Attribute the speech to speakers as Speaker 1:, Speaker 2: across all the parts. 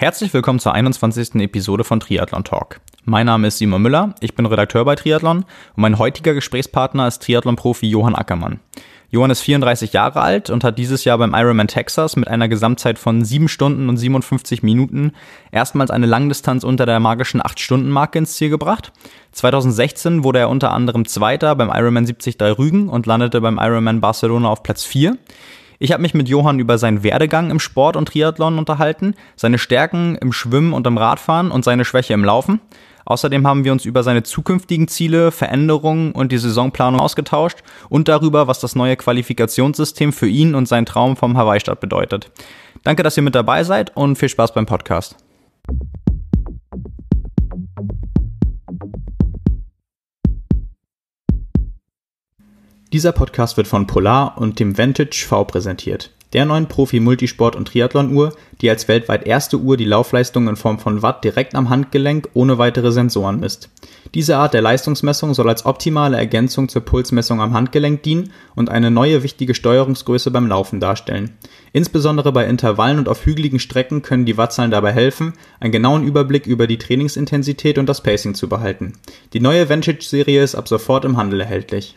Speaker 1: Herzlich willkommen zur 21. Episode von Triathlon Talk. Mein Name ist Simon Müller, ich bin Redakteur bei Triathlon und mein heutiger Gesprächspartner ist Triathlon-Profi Johann Ackermann. Johann ist 34 Jahre alt und hat dieses Jahr beim Ironman Texas mit einer Gesamtzeit von 7 Stunden und 57 Minuten erstmals eine Langdistanz unter der magischen 8-Stunden-Marke ins Ziel gebracht. 2016 wurde er unter anderem Zweiter beim Ironman 73 Rügen und landete beim Ironman Barcelona auf Platz 4. Ich habe mich mit Johann über seinen Werdegang im Sport und Triathlon unterhalten, seine Stärken im Schwimmen und im Radfahren und seine Schwäche im Laufen. Außerdem haben wir uns über seine zukünftigen Ziele, Veränderungen und die Saisonplanung ausgetauscht und darüber, was das neue Qualifikationssystem für ihn und seinen Traum vom Hawaii-Start bedeutet. Danke, dass ihr mit dabei seid und viel Spaß beim Podcast. Dieser Podcast wird von Polar und dem Vantage V präsentiert, der neuen Profi-Multisport- und Triathlon-Uhr, die als weltweit erste Uhr die Laufleistung in Form von Watt direkt am Handgelenk ohne weitere Sensoren misst. Diese Art der Leistungsmessung soll als optimale Ergänzung zur Pulsmessung am Handgelenk dienen und eine neue wichtige Steuerungsgröße beim Laufen darstellen. Insbesondere bei Intervallen und auf hügeligen Strecken können die Wattzahlen dabei helfen, einen genauen Überblick über die Trainingsintensität und das Pacing zu behalten. Die neue Vantage-Serie ist ab sofort im Handel erhältlich.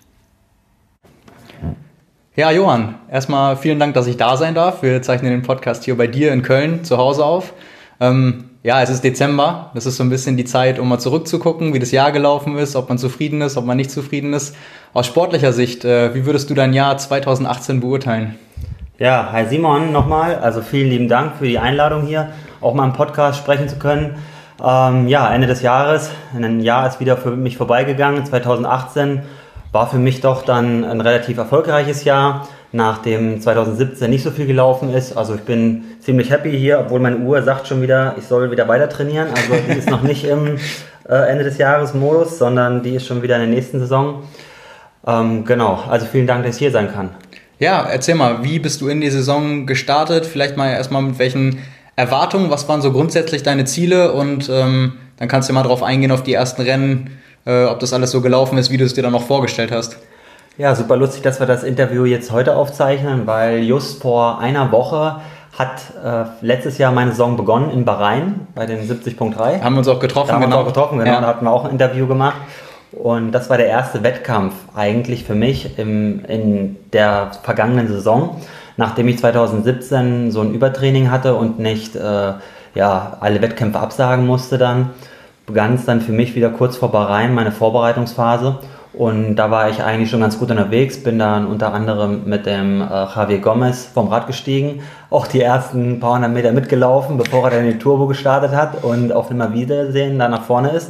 Speaker 1: Ja, Johann, erstmal vielen Dank, dass ich da sein darf. Wir zeichnen den Podcast hier bei dir in Köln zu Hause auf. Es ist Dezember. Das ist so ein bisschen die Zeit, um mal zurückzugucken, wie das Jahr gelaufen ist, ob man zufrieden ist, ob man nicht zufrieden ist. Aus sportlicher Sicht, wie würdest du dein Jahr 2018 beurteilen?
Speaker 2: Ja, hi Simon nochmal. Also vielen lieben Dank für die Einladung hier, auch mal im Podcast sprechen zu können. Ende des Jahres, ein Jahr ist wieder für mich vorbeigegangen, 2018. War für mich doch dann ein relativ erfolgreiches Jahr, nachdem 2017 nicht so viel gelaufen ist. Also ich bin ziemlich happy hier, obwohl meine Uhr sagt schon wieder, ich soll wieder weiter trainieren. Also die ist noch nicht im Ende des Jahres Modus, sondern die ist schon wieder in der nächsten Saison. Also vielen Dank, dass ich hier sein kann.
Speaker 1: Ja, erzähl mal, wie bist du in die Saison gestartet? Vielleicht mal erstmal mit welchen Erwartungen, was waren so grundsätzlich deine Ziele? Und dann kannst du mal drauf eingehen auf die ersten Rennen, ob das alles so gelaufen ist, wie du es dir dann noch vorgestellt hast.
Speaker 2: Ja, super lustig, dass wir das Interview jetzt heute aufzeichnen, weil just vor einer Woche hat letztes Jahr meine Saison begonnen in Bahrain bei den 70.3.
Speaker 1: Haben wir uns auch getroffen,
Speaker 2: genau.
Speaker 1: Ja.
Speaker 2: Da hatten wir auch ein Interview gemacht. Und das war der erste Wettkampf eigentlich für mich in der vergangenen Saison, nachdem ich 2017 so ein Übertraining hatte und nicht alle Wettkämpfe absagen musste dann. Begann es dann für mich wieder kurz vor Bahrain, meine Vorbereitungsphase. Und da war ich eigentlich schon ganz gut unterwegs, bin dann unter anderem mit dem Javier Gomez vom Rad gestiegen, auch die ersten paar hundert Meter mitgelaufen, bevor er dann die Turbo gestartet hat und auf einmal Wiedersehen da nach vorne ist.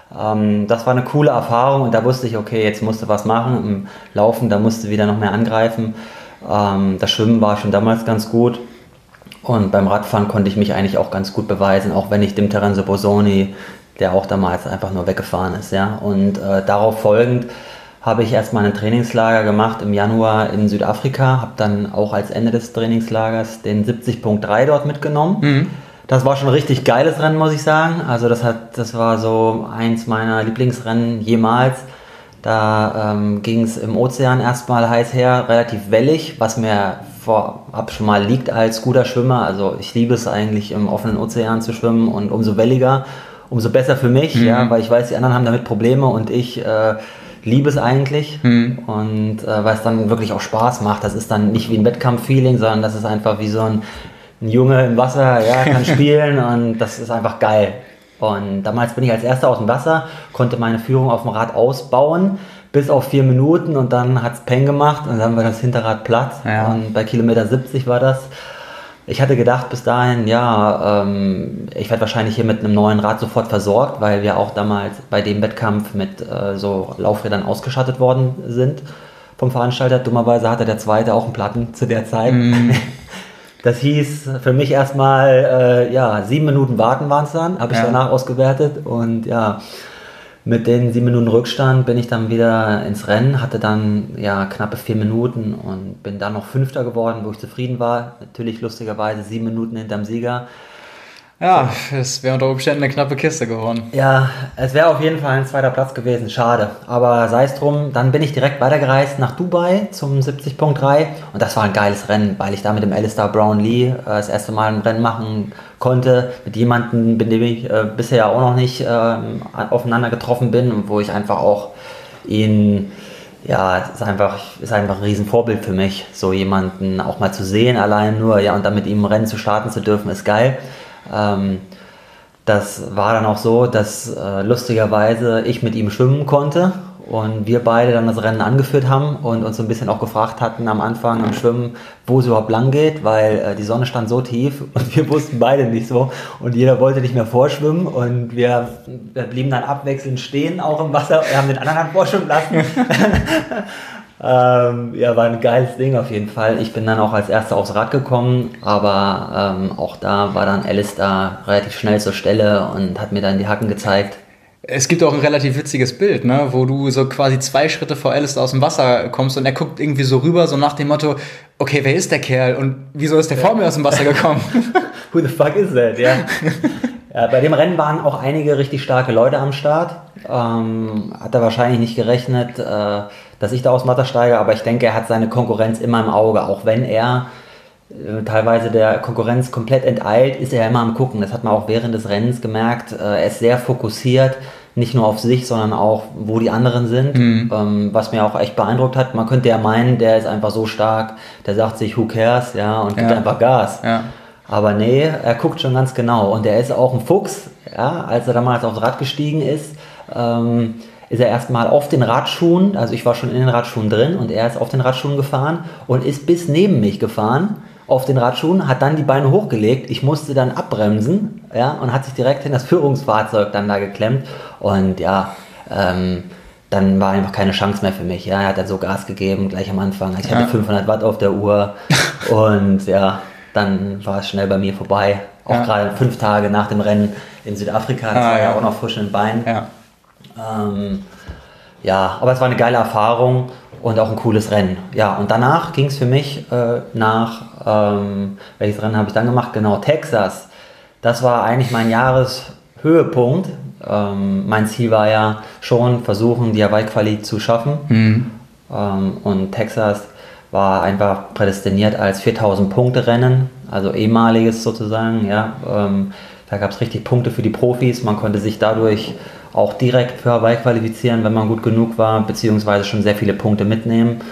Speaker 2: Das war eine coole Erfahrung und da wusste ich, okay, jetzt musst du was machen. Im Laufen, da musst du wieder noch mehr angreifen. Das Schwimmen war schon damals ganz gut. Und beim Radfahren konnte ich mich eigentlich auch ganz gut beweisen, auch wenn ich dem Terenzo Bossoni, der auch damals einfach nur weggefahren ist. Ja? Und darauf folgend habe ich erstmal ein Trainingslager gemacht im Januar in Südafrika, habe dann auch als Ende des Trainingslagers den 70.3 dort mitgenommen. Mhm. Das war schon ein richtig geiles Rennen, muss ich sagen. Also das war so eins meiner Lieblingsrennen jemals. Da ging es im Ozean erstmal heiß her, relativ wellig, was mir vorab schon mal liegt als guter Schwimmer. Also ich liebe es eigentlich im offenen Ozean zu schwimmen und umso welliger, umso besser für mich, weil ich weiß, die anderen haben damit Probleme und ich liebe es eigentlich und weil es dann wirklich auch Spaß macht. Das ist dann nicht wie ein Wettkampf-Feeling, sondern das ist einfach wie so ein Junge im Wasser, kann spielen und das ist einfach geil. Und damals bin ich als Erster aus dem Wasser, konnte meine Führung auf dem Rad ausbauen, bis auf 4 Minuten und dann hat es Peng gemacht und dann war das Hinterrad platt und bei Kilometer 70 war das. Ich hatte gedacht bis dahin, ich werde wahrscheinlich hier mit einem neuen Rad sofort versorgt, weil wir auch damals bei dem Wettkampf mit so Laufrädern ausgestattet worden sind vom Veranstalter. Dummerweise hatte der zweite auch einen Platten zu der Zeit. Das hieß für mich erstmal, 7 Minuten warten waren es dann, habe ich danach ausgewertet und mit den 7 Minuten Rückstand bin ich dann wieder ins Rennen, hatte dann knappe 4 Minuten und bin dann noch Fünfter geworden, wo ich zufrieden war. Natürlich lustigerweise 7 Minuten hinterm Sieger.
Speaker 1: Ja, es wäre unter Umständen eine knappe Kiste geworden.
Speaker 2: Ja, es wäre auf jeden Fall ein zweiter Platz gewesen, schade. Aber sei es drum, dann bin ich direkt weitergereist nach Dubai zum 70.3 und das war ein geiles Rennen, weil ich da mit dem Alistair Brownlee das erste Mal ein Rennen machen konnte, mit jemandem, mit dem ich bisher auch noch nicht aufeinander getroffen bin und wo ich einfach auch ihn... Ja, es ist einfach ein Riesenvorbild für mich, so jemanden auch mal zu sehen, allein nur, ja, und dann mit ihm im Rennen zu starten zu dürfen, ist geil. Das war dann auch so, dass lustigerweise ich mit ihm schwimmen konnte und wir beide dann das Rennen angeführt haben und uns so ein bisschen auch gefragt hatten am Anfang im Schwimmen, wo es überhaupt lang geht, weil die Sonne stand so tief und wir wussten beide nicht so und jeder wollte nicht mehr vorschwimmen und wir blieben dann abwechselnd stehen, auch im Wasser, wir haben den anderen dann vorschwimmen lassen. Ja, war ein geiles Ding auf jeden Fall. Ich bin dann auch als Erster aufs Rad gekommen, aber auch da war dann Alistair relativ schnell zur Stelle und hat mir dann die Hacken gezeigt.
Speaker 1: Es gibt auch ein relativ witziges Bild, ne, wo du so quasi 2 Schritte vor Alistair aus dem Wasser kommst und er guckt irgendwie so rüber, so nach dem Motto, okay, wer ist der Kerl und wieso ist der vor mir aus dem Wasser gekommen?
Speaker 2: Who the fuck is that, ja. Ja, bei dem Rennen waren auch einige richtig starke Leute am Start. Hat er wahrscheinlich nicht gerechnet, dass ich da aus dem Wasser steige, aber ich denke, er hat seine Konkurrenz immer im Auge, auch wenn er teilweise der Konkurrenz komplett enteilt, ist er immer am Gucken. Das hat man auch während des Rennens gemerkt. Er ist sehr fokussiert, nicht nur auf sich, sondern auch, wo die anderen sind, was mir auch echt beeindruckt hat. Man könnte ja meinen, der ist einfach so stark, der sagt sich, who cares, ja, und gibt einfach Gas. Ja. Aber nee, er guckt schon ganz genau und er ist auch ein Fuchs. Ja, als er damals aufs Rad gestiegen ist er erstmal auf den Radschuhen, also ich war schon in den Radschuhen drin und er ist auf den Radschuhen gefahren und ist bis neben mich gefahren auf den Radschuhen, hat dann die Beine hochgelegt, ich musste dann abbremsen, ja, und hat sich direkt in das Führungsfahrzeug dann da geklemmt und ja, dann war einfach keine Chance mehr für mich, ja, er hat dann so Gas gegeben, gleich am Anfang, ich hatte 500 Watt auf der Uhr und ja, dann war es schnell bei mir vorbei, auch gerade 5 Tage nach dem Rennen in Südafrika, das war ja auch noch frisch in den Beinen. Ja, aber es war eine geile Erfahrung und auch ein cooles Rennen. Ja, und danach ging es für mich welches Rennen habe ich dann gemacht? Genau, Texas. Das war eigentlich mein Jahreshöhepunkt. Mein Ziel war ja schon, versuchen, die Hawaii-Quali zu schaffen. Und Texas war einfach prädestiniert als 4000-Punkte-Rennen, also ehemaliges sozusagen. Ja, da gab es richtig Punkte für die Profis. Man konnte sich dadurch auch direkt für Hawaii qualifizieren, wenn man gut genug war, beziehungsweise schon sehr viele Punkte mitnehmen.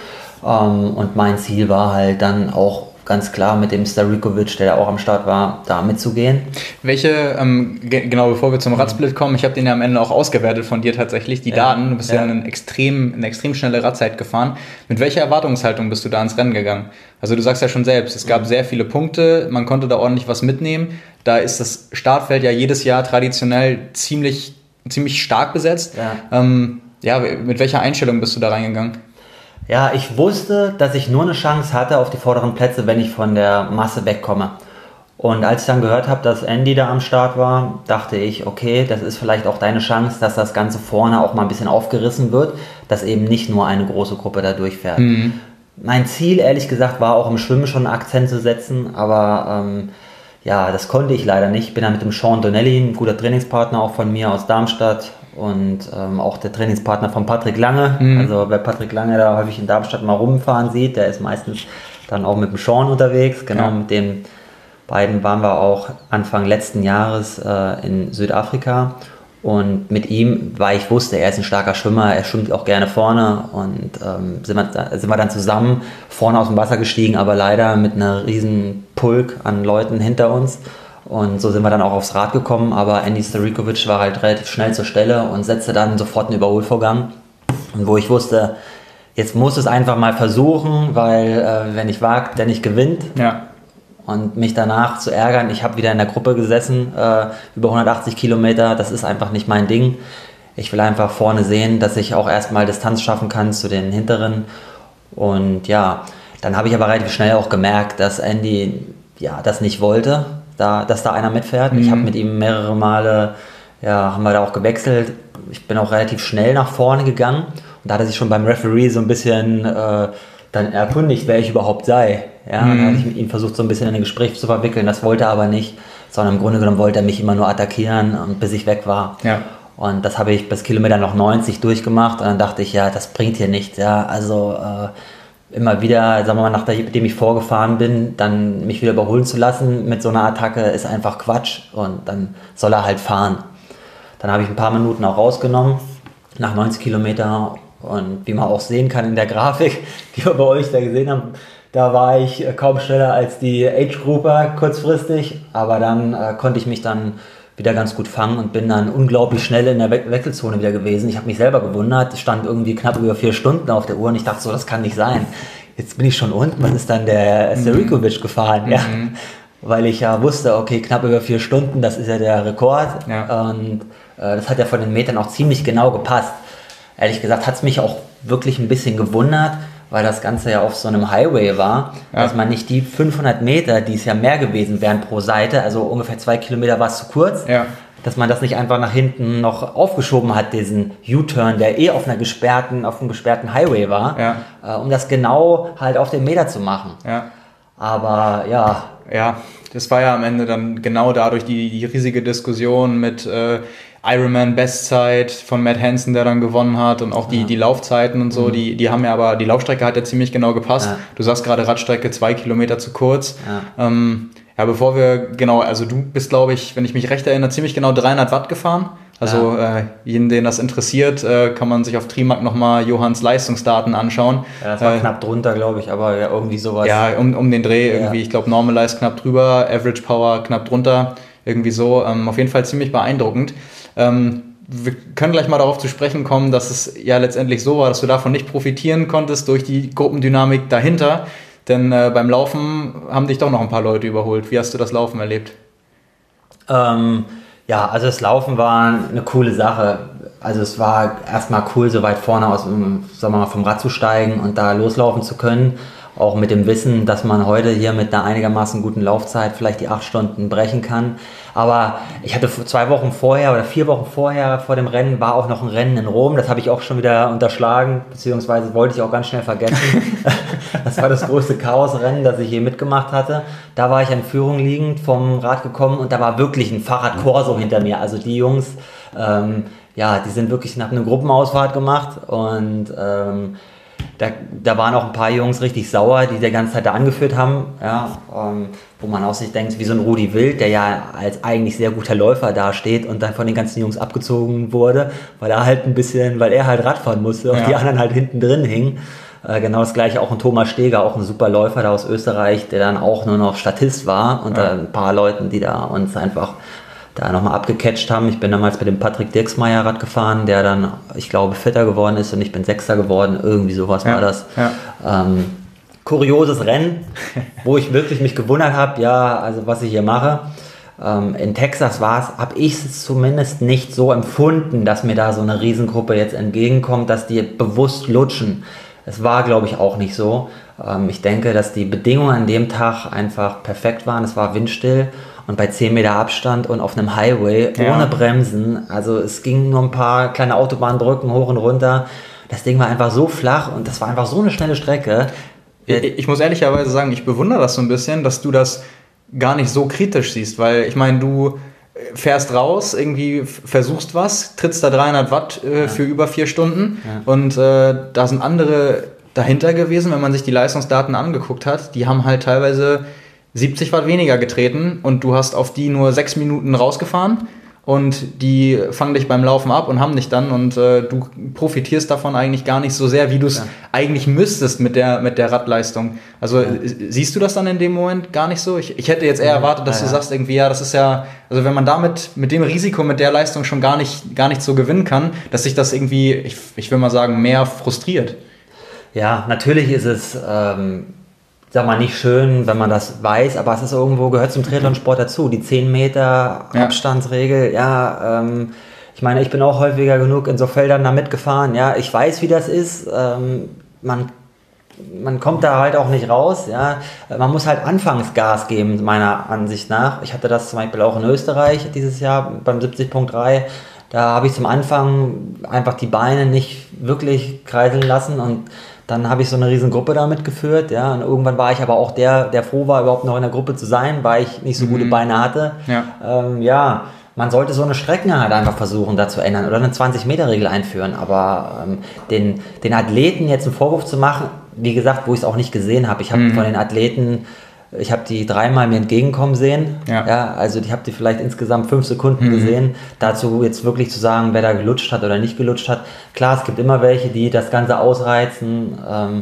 Speaker 2: Und mein Ziel war halt dann auch ganz klar mit dem Starikovic, der da auch am Start war, da mitzugehen.
Speaker 1: Welche, genau bevor wir zum Radsplit kommen, ich habe den ja am Ende auch ausgewertet von dir tatsächlich, die Daten, du bist ja eine extrem schnelle Radzeit gefahren. Mit welcher Erwartungshaltung bist du da ins Rennen gegangen? Also du sagst ja schon selbst, es gab sehr viele Punkte, man konnte da ordentlich was mitnehmen. Da ist das Startfeld ja jedes Jahr traditionell ziemlich stark besetzt. Ja, mit welcher Einstellung bist du da reingegangen?
Speaker 2: Ja, ich wusste, dass ich nur eine Chance hatte auf die vorderen Plätze, wenn ich von der Masse wegkomme. Und als ich dann gehört habe, dass Andy da am Start war, dachte ich, okay, das ist vielleicht auch deine Chance, dass das Ganze vorne auch mal ein bisschen aufgerissen wird, dass eben nicht nur eine große Gruppe da durchfährt. Mein Ziel, ehrlich gesagt, war auch im Schwimmen schon einen Akzent zu setzen, aber ja, das konnte ich leider nicht. Ich bin da mit dem Sean Donnelly, ein guter Trainingspartner auch von mir aus Darmstadt und auch der Trainingspartner von Patrick Lange. Also wer Patrick Lange da häufig in Darmstadt mal rumfahren sieht, der ist meistens dann auch mit dem Sean unterwegs. Genau, mit den beiden waren wir auch Anfang letzten Jahres in Südafrika. Und mit ihm, weil ich wusste, er ist ein starker Schwimmer, er schwimmt auch gerne vorne und sind wir dann zusammen vorne aus dem Wasser gestiegen, aber leider mit einer riesen Pulk an Leuten hinter uns. Und so sind wir dann auch aufs Rad gekommen, aber Andy Starikovic war halt relativ schnell zur Stelle und setzte dann sofort einen Überholvorgang. Und wo ich wusste, jetzt muss es einfach mal versuchen, weil wenn ich wagt, der nicht gewinnt. Ja. Und mich danach zu ärgern, ich habe wieder in der Gruppe gesessen, über 180 Kilometer, das ist einfach nicht mein Ding. Ich will einfach vorne sehen, dass ich auch erstmal Distanz schaffen kann zu den Hinteren. Und ja, dann habe ich aber relativ schnell auch gemerkt, dass Andy das nicht wollte, dass da einer mitfährt. Ich habe mit ihm mehrere Male, haben wir da auch gewechselt. Ich bin auch relativ schnell nach vorne gegangen. Und da hat er sich schon beim Referee so ein bisschen dann erkundigt, wer ich überhaupt sei. Ja, dann habe ich mit ihm versucht, so ein bisschen in ein Gespräch zu verwickeln. Das wollte er aber nicht. sondern im Grunde genommen wollte er mich immer nur attackieren, und bis ich weg war.
Speaker 1: Ja.
Speaker 2: Und das habe ich bis Kilometer noch 90 durchgemacht und dann dachte ich, ja, das bringt hier nichts. Ja, also immer wieder, sagen wir mal, nachdem ich vorgefahren bin, dann mich wieder überholen zu lassen mit so einer Attacke ist einfach Quatsch und dann soll er halt fahren. Dann habe ich ein paar Minuten auch rausgenommen, nach 90 Kilometer und wie man auch sehen kann in der Grafik, die wir bei euch da gesehen haben, da war ich kaum schneller als die Age-Grouper kurzfristig, aber dann konnte ich mich dann wieder ganz gut fangen und bin dann unglaublich schnell in der Wechselzone wieder gewesen. Ich habe mich selber gewundert, ich stand irgendwie knapp über 4 Stunden auf der Uhr und ich dachte so, das kann nicht sein. Jetzt bin ich schon unten, was ist dann der Serikovic gefahren? Ja? Weil ich ja wusste, okay, knapp über 4 Stunden, das ist ja der Rekord und das hat ja von den Metern auch ziemlich genau gepasst. Ehrlich gesagt hat es mich auch wirklich ein bisschen gewundert, weil das Ganze ja auf so einem Highway war, dass man nicht die 500 Meter, die es ja mehr gewesen wären pro Seite, also ungefähr 2 Kilometer war es zu kurz, dass man das nicht einfach nach hinten noch aufgeschoben hat, diesen U-Turn, der auf einem gesperrten Highway war, um das genau halt auf den Meter zu machen.
Speaker 1: Ja.
Speaker 2: Aber ja.
Speaker 1: Ja, das war ja am Ende dann genau dadurch die riesige Diskussion mit Ironman Bestzeit von Matt Hansen, der dann gewonnen hat und auch die Laufzeiten und so, die haben ja aber, die Laufstrecke hat ja ziemlich genau gepasst. Ja. Du sagst gerade Radstrecke 2 Kilometer zu kurz. Ja, bevor wir, also du bist, glaube ich, wenn ich mich recht erinnere, ziemlich genau 300 Watt gefahren. Also jeden, den das interessiert, kann man sich auf Trimark nochmal Johanns Leistungsdaten anschauen.
Speaker 2: Ja, das war knapp drunter, glaube ich, aber ja, irgendwie sowas.
Speaker 1: Ja, um den Dreh irgendwie, ich glaube Normalized knapp drüber, Average Power knapp drunter, irgendwie so. Auf jeden Fall ziemlich beeindruckend. Wir können gleich mal darauf zu sprechen kommen, dass es ja letztendlich so war, dass du davon nicht profitieren konntest durch die Gruppendynamik dahinter, denn beim Laufen haben dich doch noch ein paar Leute überholt. Wie hast du das Laufen erlebt?
Speaker 2: Ja, also das Laufen war eine coole Sache. Also es war erstmal cool, so weit vorne aus, sagen wir mal, vom Rad zu steigen und da loslaufen zu können. Auch mit dem Wissen, dass man heute hier mit einer einigermaßen guten Laufzeit vielleicht die 8 Stunden brechen kann. Aber ich hatte 2 Wochen vorher oder 4 Wochen vorher vor dem Rennen war auch noch ein Rennen in Rom. Das habe ich auch schon wieder unterschlagen, beziehungsweise wollte ich auch ganz schnell vergessen. Das war das größte Chaosrennen, das ich je mitgemacht hatte. Da war ich in Führung liegend vom Rad gekommen und da war wirklich ein Fahrrad-Corso hinter mir. Also die Jungs, die sind wirklich nach einer Gruppenausfahrt gemacht und da waren auch ein paar Jungs richtig sauer, die die ganze Zeit da angeführt haben, wo man auch sich denkt, wie so ein Rudi Wild, der ja als eigentlich sehr guter Läufer dasteht und dann von den ganzen Jungs abgezogen wurde, weil er halt Radfahren musste und die anderen halt hinten drin hingen. Genau das gleiche auch ein Thomas Steger, auch ein super Läufer da aus Österreich, der dann auch nur noch Statist war unter ein paar Leuten, die da uns einfach da nochmal abgecatcht haben. Ich bin damals mit dem Patrick Dirksmeier Rad gefahren, der dann, ich glaube, Vierter geworden ist und ich bin Sechster geworden. Irgendwie sowas war das. Ja. Kurioses Rennen, wo ich wirklich mich gewundert habe, also was ich hier mache. In Texas habe ich es zumindest nicht so empfunden, dass mir da so eine Riesengruppe jetzt entgegenkommt, dass die bewusst lutschen. Es war, glaube ich, auch nicht so. Ich denke, dass die Bedingungen an dem Tag einfach perfekt waren. Es war windstill und bei 10 Meter Abstand und auf einem Highway ohne Bremsen. Also es gingen nur ein paar kleine Autobahnbrücken hoch und runter. Das Ding war einfach so flach und das war einfach so eine schnelle Strecke.
Speaker 1: Ich muss ehrlicherweise sagen, ich bewundere das so ein bisschen, dass du das gar nicht so kritisch siehst, weil ich meine, du fährst raus, irgendwie versuchst was, trittst da 300 Watt für über 4 Stunden und da sind andere dahinter gewesen, wenn man sich die Leistungsdaten angeguckt hat, die haben halt teilweise 70 Watt weniger getreten und du hast auf die nur 6 Minuten rausgefahren und die fangen dich beim Laufen ab und haben dich dann und du profitierst davon eigentlich gar nicht so sehr, wie du es eigentlich müsstest mit der Radleistung. Also siehst du das dann in dem Moment gar nicht so? Ich hätte jetzt eher erwartet, dass du sagst irgendwie, das ist ja, also wenn man damit mit dem Risiko, mit der Leistung schon gar nicht so gewinnen kann, dass sich das irgendwie, ich will mal sagen, mehr frustriert.
Speaker 2: Ja, natürlich ist es sag mal, nicht schön, wenn man das weiß, aber es ist irgendwo, gehört zum Triathlonsport dazu. Die 10 Meter Abstandsregel, ich meine, ich bin auch häufiger genug in so Feldern da mitgefahren, ich weiß, wie das ist, man kommt da halt auch nicht raus, man muss halt anfangs Gas geben, meiner Ansicht nach. Ich hatte das zum Beispiel auch in Österreich dieses Jahr beim 70.3, Da habe ich zum Anfang einfach die Beine nicht wirklich kreiseln lassen und dann habe ich so eine riesen Gruppe da mitgeführt, ja, und irgendwann war ich aber auch der froh war, überhaupt noch in der Gruppe zu sein, weil ich nicht so gute Beine hatte. Ja. Man sollte so eine Strecken halt einfach versuchen, da zu ändern oder eine 20-Meter-Regel einführen, aber den Athleten jetzt einen Vorwurf zu machen, wie gesagt, wo ich es auch nicht gesehen habe, ich habe von den Athleten, ich habe die 3-mal mir entgegenkommen sehen, also ich habe die vielleicht insgesamt 5 Sekunden gesehen, dazu jetzt wirklich zu sagen, wer da gelutscht hat oder nicht gelutscht hat, klar, es gibt immer welche, die das Ganze ausreizen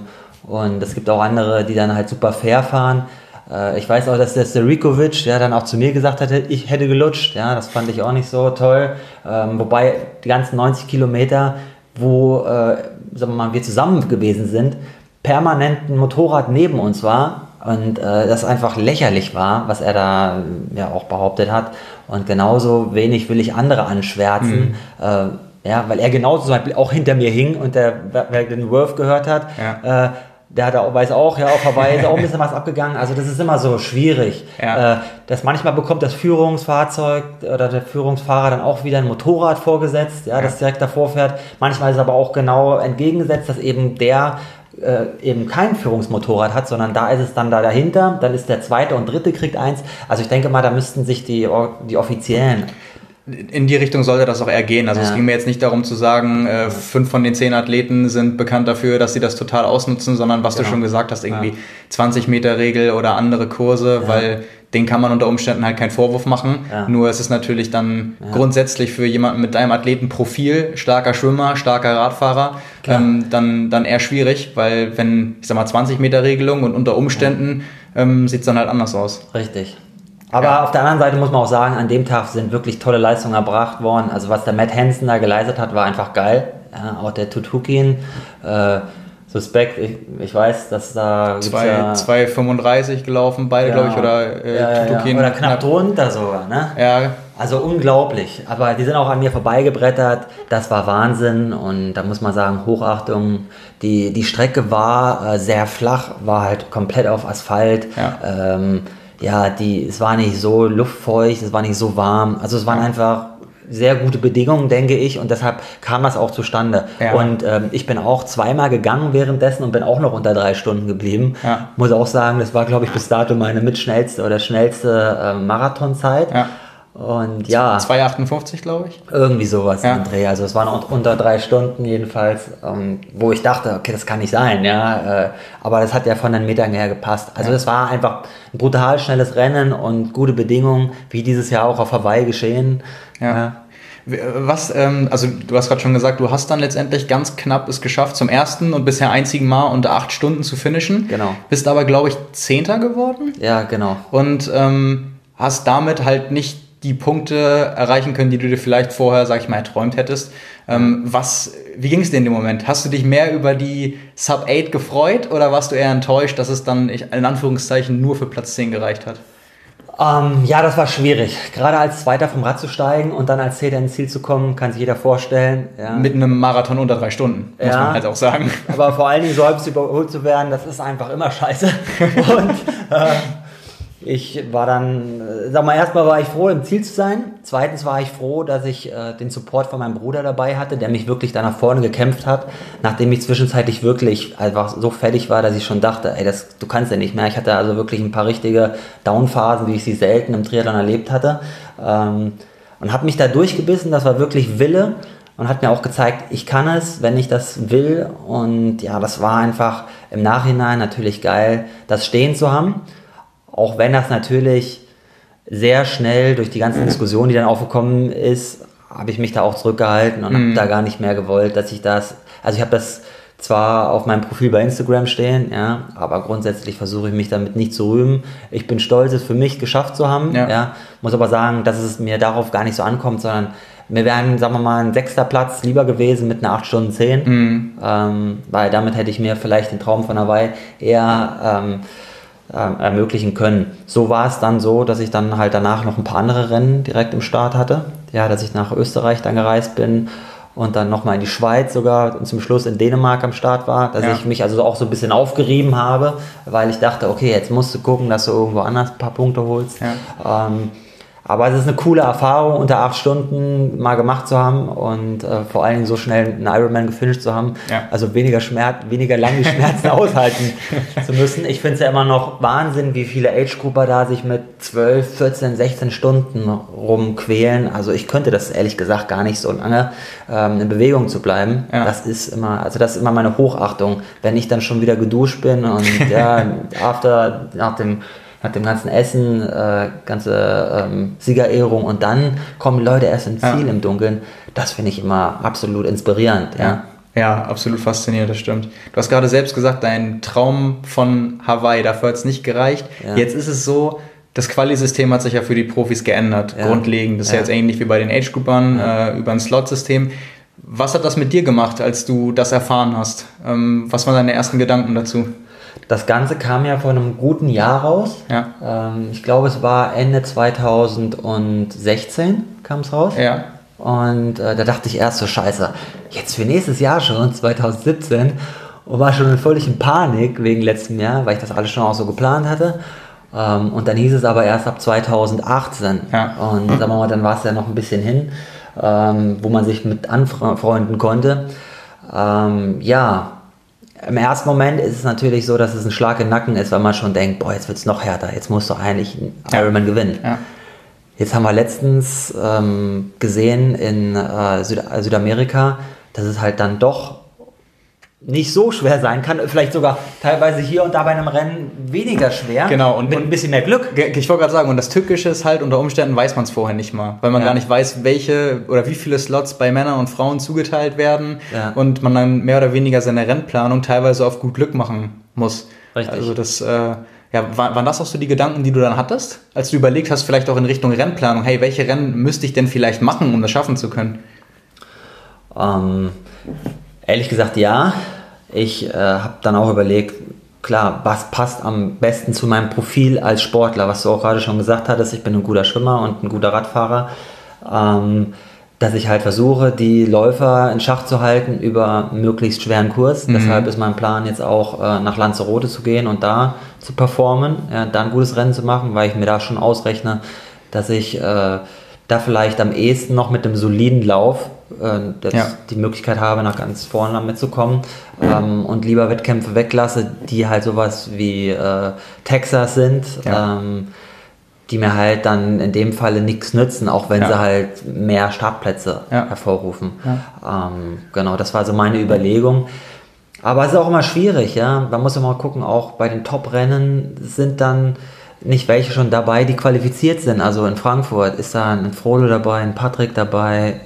Speaker 2: und es gibt auch andere, die dann halt super fair fahren. Ich weiß auch, dass der Serikovic, der dann auch zu mir gesagt hat, ich hätte gelutscht. Ja, das fand ich auch nicht so toll. Wobei die ganzen 90 Kilometer, wo sagen wir mal, wir zusammen gewesen sind, permanent ein Motorrad neben uns war und das einfach lächerlich war, was er da ja auch behauptet hat. Und genauso wenig will ich andere anschwärzen. Ja, weil er genauso zum Beispiel auch hinter mir hing und wer den Worth gehört hat, der hat auch, weiß auch, ja, auf Hawaii ist auch ein bisschen was abgegangen. Also das ist immer so schwierig. Das manchmal bekommt das Führungsfahrzeug oder der Führungsfahrer dann auch wieder ein Motorrad vorgesetzt, das direkt davor fährt. Manchmal ist es aber auch genau entgegengesetzt, dass eben der eben kein Führungsmotorrad hat, sondern da ist es dann da dahinter, dann ist der zweite und dritte kriegt eins. Also ich denke mal, da müssten sich die Offiziellen...
Speaker 1: In die Richtung sollte das auch eher gehen. Also es ging mir jetzt nicht darum zu sagen, 5 von den 10 Athleten sind bekannt dafür, dass sie das total ausnutzen, sondern was du schon gesagt hast, irgendwie 20-Meter-Regel oder andere Kurse, weil den kann man unter Umständen halt keinen Vorwurf machen. Nur es ist natürlich dann grundsätzlich für jemanden mit deinem Athletenprofil, starker Schwimmer, starker Radfahrer, dann eher schwierig, weil wenn, ich sag mal, 20-Meter-Regelung und unter Umständen sieht es dann halt anders aus.
Speaker 2: Richtig. Aber auf der anderen Seite muss man auch sagen, an dem Tag sind wirklich tolle Leistungen erbracht worden. Also was der Matt Hansen da geleistet hat, war einfach geil. Ja, auch der Tutukin, suspekt, ich weiß, dass da
Speaker 1: 2,35 gelaufen, beide, glaube ich, oder
Speaker 2: Tutukin. Oder knapp drunter sogar, ne?
Speaker 1: Ja.
Speaker 2: Also unglaublich. Aber die sind auch an mir vorbeigebrettert. Das war Wahnsinn und da muss man sagen, Hochachtung. Die Strecke war sehr flach, war halt komplett auf Asphalt. Es war nicht so luftfeucht, es war nicht so warm. Also es waren einfach sehr gute Bedingungen, denke ich, und deshalb kam das auch zustande. Und ich bin auch 2-mal gegangen währenddessen und bin auch noch unter 3 Stunden geblieben. Muss auch sagen, das war, glaube ich, bis dato meine mitschnellste oder schnellste Marathonzeit. Und
Speaker 1: 2,58, glaube ich.
Speaker 2: Irgendwie sowas im Dreh. Also es waren unter 3 Stunden jedenfalls, wo ich dachte, okay, das kann nicht sein, aber das hat ja von den Metern her gepasst. Also das war einfach ein brutal schnelles Rennen und gute Bedingungen, wie dieses Jahr auch auf Hawaii geschehen.
Speaker 1: Was, also du hast gerade schon gesagt, du hast dann letztendlich ganz knapp es geschafft, zum ersten und bisher einzigen Mal unter 8 Stunden zu finishen.
Speaker 2: Genau.
Speaker 1: Bist aber, glaube ich, 10. geworden.
Speaker 2: Ja, genau.
Speaker 1: Und hast damit halt nicht die Punkte erreichen können, die du dir vielleicht vorher, sag ich mal, erträumt hättest. Wie ging es dir in dem Moment? Hast du dich mehr über die Sub-8 gefreut oder warst du eher enttäuscht, dass es dann in Anführungszeichen nur für Platz 10 gereicht hat?
Speaker 2: Das war schwierig. Gerade als Zweiter vom Rad zu steigen und dann als Zehnter ins Ziel zu kommen, kann sich jeder vorstellen. Ja.
Speaker 1: Mit einem Marathon unter 3 Stunden, muss man halt auch sagen.
Speaker 2: Aber vor allen Dingen so halb überholt zu werden, das ist einfach immer scheiße. Und ich war dann, erstmal war ich froh, im Ziel zu sein. Zweitens war ich froh, dass ich den Support von meinem Bruder dabei hatte, der mich wirklich da nach vorne gekämpft hat, nachdem ich zwischenzeitlich wirklich einfach so fertig war, dass ich schon dachte, du kannst ja nicht mehr. Ich hatte also wirklich ein paar richtige Downphasen, wie ich sie selten im Triathlon erlebt hatte. Und habe mich da durchgebissen, das war wirklich Wille und hat mir auch gezeigt, ich kann es, wenn ich das will. Und das war einfach im Nachhinein natürlich geil, das stehen zu haben. Auch wenn das natürlich sehr schnell durch die ganze Diskussion, die dann aufgekommen ist, habe ich mich da auch zurückgehalten und habe da gar nicht mehr gewollt, dass ich das... Also ich habe das zwar auf meinem Profil bei Instagram stehen, aber grundsätzlich versuche ich mich damit nicht zu rühmen. Ich bin stolz, es für mich geschafft zu haben. Muss aber sagen, dass es mir darauf gar nicht so ankommt, sondern mir wären, sagen wir mal, ein 6. Platz lieber gewesen mit einer 8 Stunden 10. Weil damit hätte ich mir vielleicht den Traum von Hawaii eher... ermöglichen können. So war es dann so, dass ich dann halt danach noch ein paar andere Rennen direkt im Start hatte. Dass ich nach Österreich dann gereist bin und dann nochmal in die Schweiz sogar und zum Schluss in Dänemark am Start war, dass ich mich also auch so ein bisschen aufgerieben habe, weil ich dachte, okay, jetzt musst du gucken, dass du irgendwo anders ein paar Punkte holst. Aber es ist eine coole Erfahrung, unter 8 Stunden mal gemacht zu haben und vor allen Dingen so schnell einen Ironman gefinisht zu haben. Ja. Also weniger lang die Schmerzen aushalten zu müssen. Ich finde es ja immer noch Wahnsinn, wie viele Age-Grupper da sich mit 12, 14, 16 Stunden rumquälen. Also ich könnte das ehrlich gesagt gar nicht so lange in Bewegung zu bleiben. Ja. Das ist immer meine Hochachtung, wenn ich dann schon wieder geduscht bin und ja, nach dem ganzen Essen, ganze Siegerehrung und dann kommen die Leute erst ins Ziel im Dunkeln. Das finde ich immer absolut inspirierend.
Speaker 1: Ja, absolut faszinierend, das stimmt. Du hast gerade selbst gesagt, dein Traum von Hawaii, dafür hat es nicht gereicht. Ja. Jetzt ist es so, das Quali-System hat sich ja für die Profis geändert, grundlegend. Das ist ja jetzt ähnlich wie bei den Age-Groupern über ein Slot-System. Was hat das mit dir gemacht, als du das erfahren hast? Was waren deine ersten Gedanken dazu?
Speaker 2: Das Ganze kam ja vor einem guten Jahr raus. Ja. Ich glaube, es war Ende 2016 kam es raus. Ja. Und da dachte ich erst so, scheiße, jetzt für nächstes Jahr schon, 2017. Und war schon völlig in Panik wegen letztem Jahr, weil ich das alles schon auch so geplant hatte. Und dann hieß es aber erst ab 2018. Ja. Und sagen wir mal, dann war es ja noch ein bisschen hin, wo man sich mit anfreunden konnte. Im ersten Moment ist es natürlich so, dass es ein Schlag im Nacken ist, weil man schon denkt, boah, jetzt wird es noch härter, jetzt musst du eigentlich einen Ironman gewinnen. Ja. Jetzt haben wir letztens gesehen in Südamerika, dass es halt dann doch nicht so schwer sein kann, vielleicht sogar teilweise hier und da bei einem Rennen weniger schwer,
Speaker 1: genau, und
Speaker 2: mit ein bisschen mehr Glück.
Speaker 1: Ich wollte gerade sagen, und das Tückische ist halt, unter Umständen weiß man es vorher nicht mal, weil man gar nicht weiß, welche oder wie viele Slots bei Männern und Frauen zugeteilt werden und man dann mehr oder weniger seine Rennplanung teilweise auf gut Glück machen muss. Richtig. Also das, waren das auch so die Gedanken, die du dann hattest, als du überlegt hast, vielleicht auch in Richtung Rennplanung, hey, welche Rennen müsste ich denn vielleicht machen, um das schaffen zu können?
Speaker 2: Ehrlich gesagt, ja. Ich habe dann auch überlegt, klar, was passt am besten zu meinem Profil als Sportler, was du auch gerade schon gesagt hattest, ich bin ein guter Schwimmer und ein guter Radfahrer, dass ich halt versuche, die Läufer in Schach zu halten über möglichst schweren Kurs. Deshalb ist mein Plan jetzt auch nach Lanzarote zu gehen und da zu performen, da ein gutes Rennen zu machen, weil ich mir da schon ausrechne, dass ich da vielleicht am ehesten noch mit einem soliden Lauf die Möglichkeit habe, nach ganz vorne damit zu kommen und lieber Wettkämpfe weglasse, die halt sowas wie Texas sind, die mir halt dann in dem Falle nichts nützen, auch wenn sie halt mehr Startplätze hervorrufen. Ja. Genau, das war so meine Überlegung. Aber es ist auch immer schwierig, man muss immer gucken, auch bei den Top-Rennen sind dann nicht welche schon dabei, die qualifiziert sind. Also in Frankfurt ist da ein Frodo dabei, ein Patrick dabei,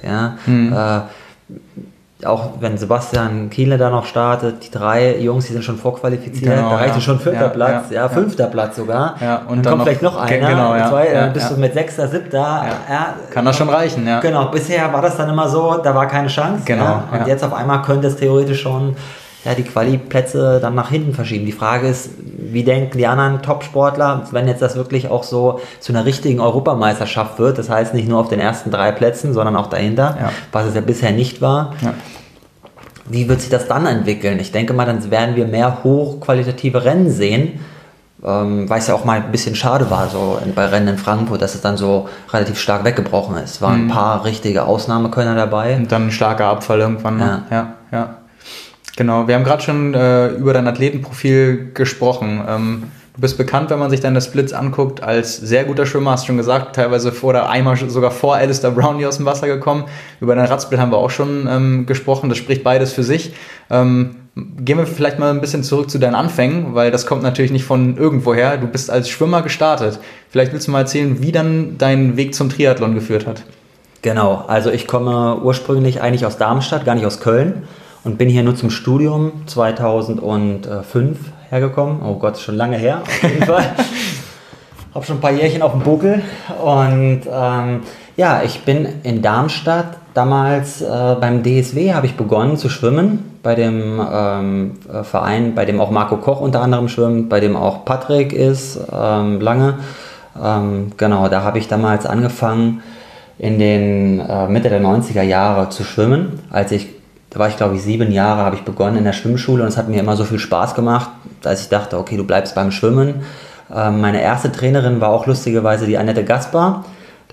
Speaker 2: auch wenn Sebastian Kienle da noch startet, die 3 Jungs, die sind schon vorqualifiziert, da reicht schon 4. Platz, 5. Platz sogar. Ja, und dann kommt vielleicht noch einer, 2, dann bist du mit 6., 7.
Speaker 1: Kann das schon reichen,
Speaker 2: Genau, bisher war das dann immer so, da war keine Chance.
Speaker 1: Genau,
Speaker 2: und jetzt auf einmal könnte es theoretisch schon die Quali-Plätze dann nach hinten verschieben. Die Frage ist, wie denken die anderen Top-Sportler, wenn jetzt das wirklich auch so zu einer richtigen Europameisterschaft wird, das heißt nicht nur auf den ersten 3 Plätzen, sondern auch dahinter, was es ja bisher nicht war. Ja. Wie wird sich das dann entwickeln? Ich denke mal, dann werden wir mehr hochqualitative Rennen sehen, weil es ja auch mal ein bisschen schade war, so bei Rennen in Frankfurt, dass es dann so relativ stark weggebrochen ist. Es waren ein paar richtige Ausnahmekönner dabei.
Speaker 1: Und dann ein starker Abfall irgendwann. Ja. Genau, wir haben gerade schon über dein Athletenprofil gesprochen. Du bist bekannt, wenn man sich deine Splits anguckt, als sehr guter Schwimmer, hast du schon gesagt, teilweise einmal sogar vor Alistair Brownlee aus dem Wasser gekommen. Über dein Radsplit haben wir auch schon gesprochen, das spricht beides für sich. Gehen wir vielleicht mal ein bisschen zurück zu deinen Anfängen, weil das kommt natürlich nicht von irgendwoher. Du bist als Schwimmer gestartet. Vielleicht willst du mal erzählen, wie dann dein Weg zum Triathlon geführt hat.
Speaker 2: Genau, also ich komme ursprünglich eigentlich aus Darmstadt, gar nicht aus Köln. Und bin hier nur zum Studium 2005 hergekommen. Oh Gott, schon lange her, auf jeden Fall. Habe schon ein paar Jährchen auf dem Buckel. Und ich bin in Darmstadt. Damals beim DSW habe ich begonnen zu schwimmen. Bei dem Verein, bei dem auch Marco Koch unter anderem schwimmt, bei dem auch Patrick ist, lange. Genau, da habe ich damals angefangen, in den Mitte der 90er Jahre zu schwimmen, da war ich, glaube ich, 7 Jahre, habe ich begonnen in der Schwimmschule und es hat mir immer so viel Spaß gemacht, dass ich dachte, okay, du bleibst beim Schwimmen. Meine erste Trainerin war auch lustigerweise die Annette Gaspar.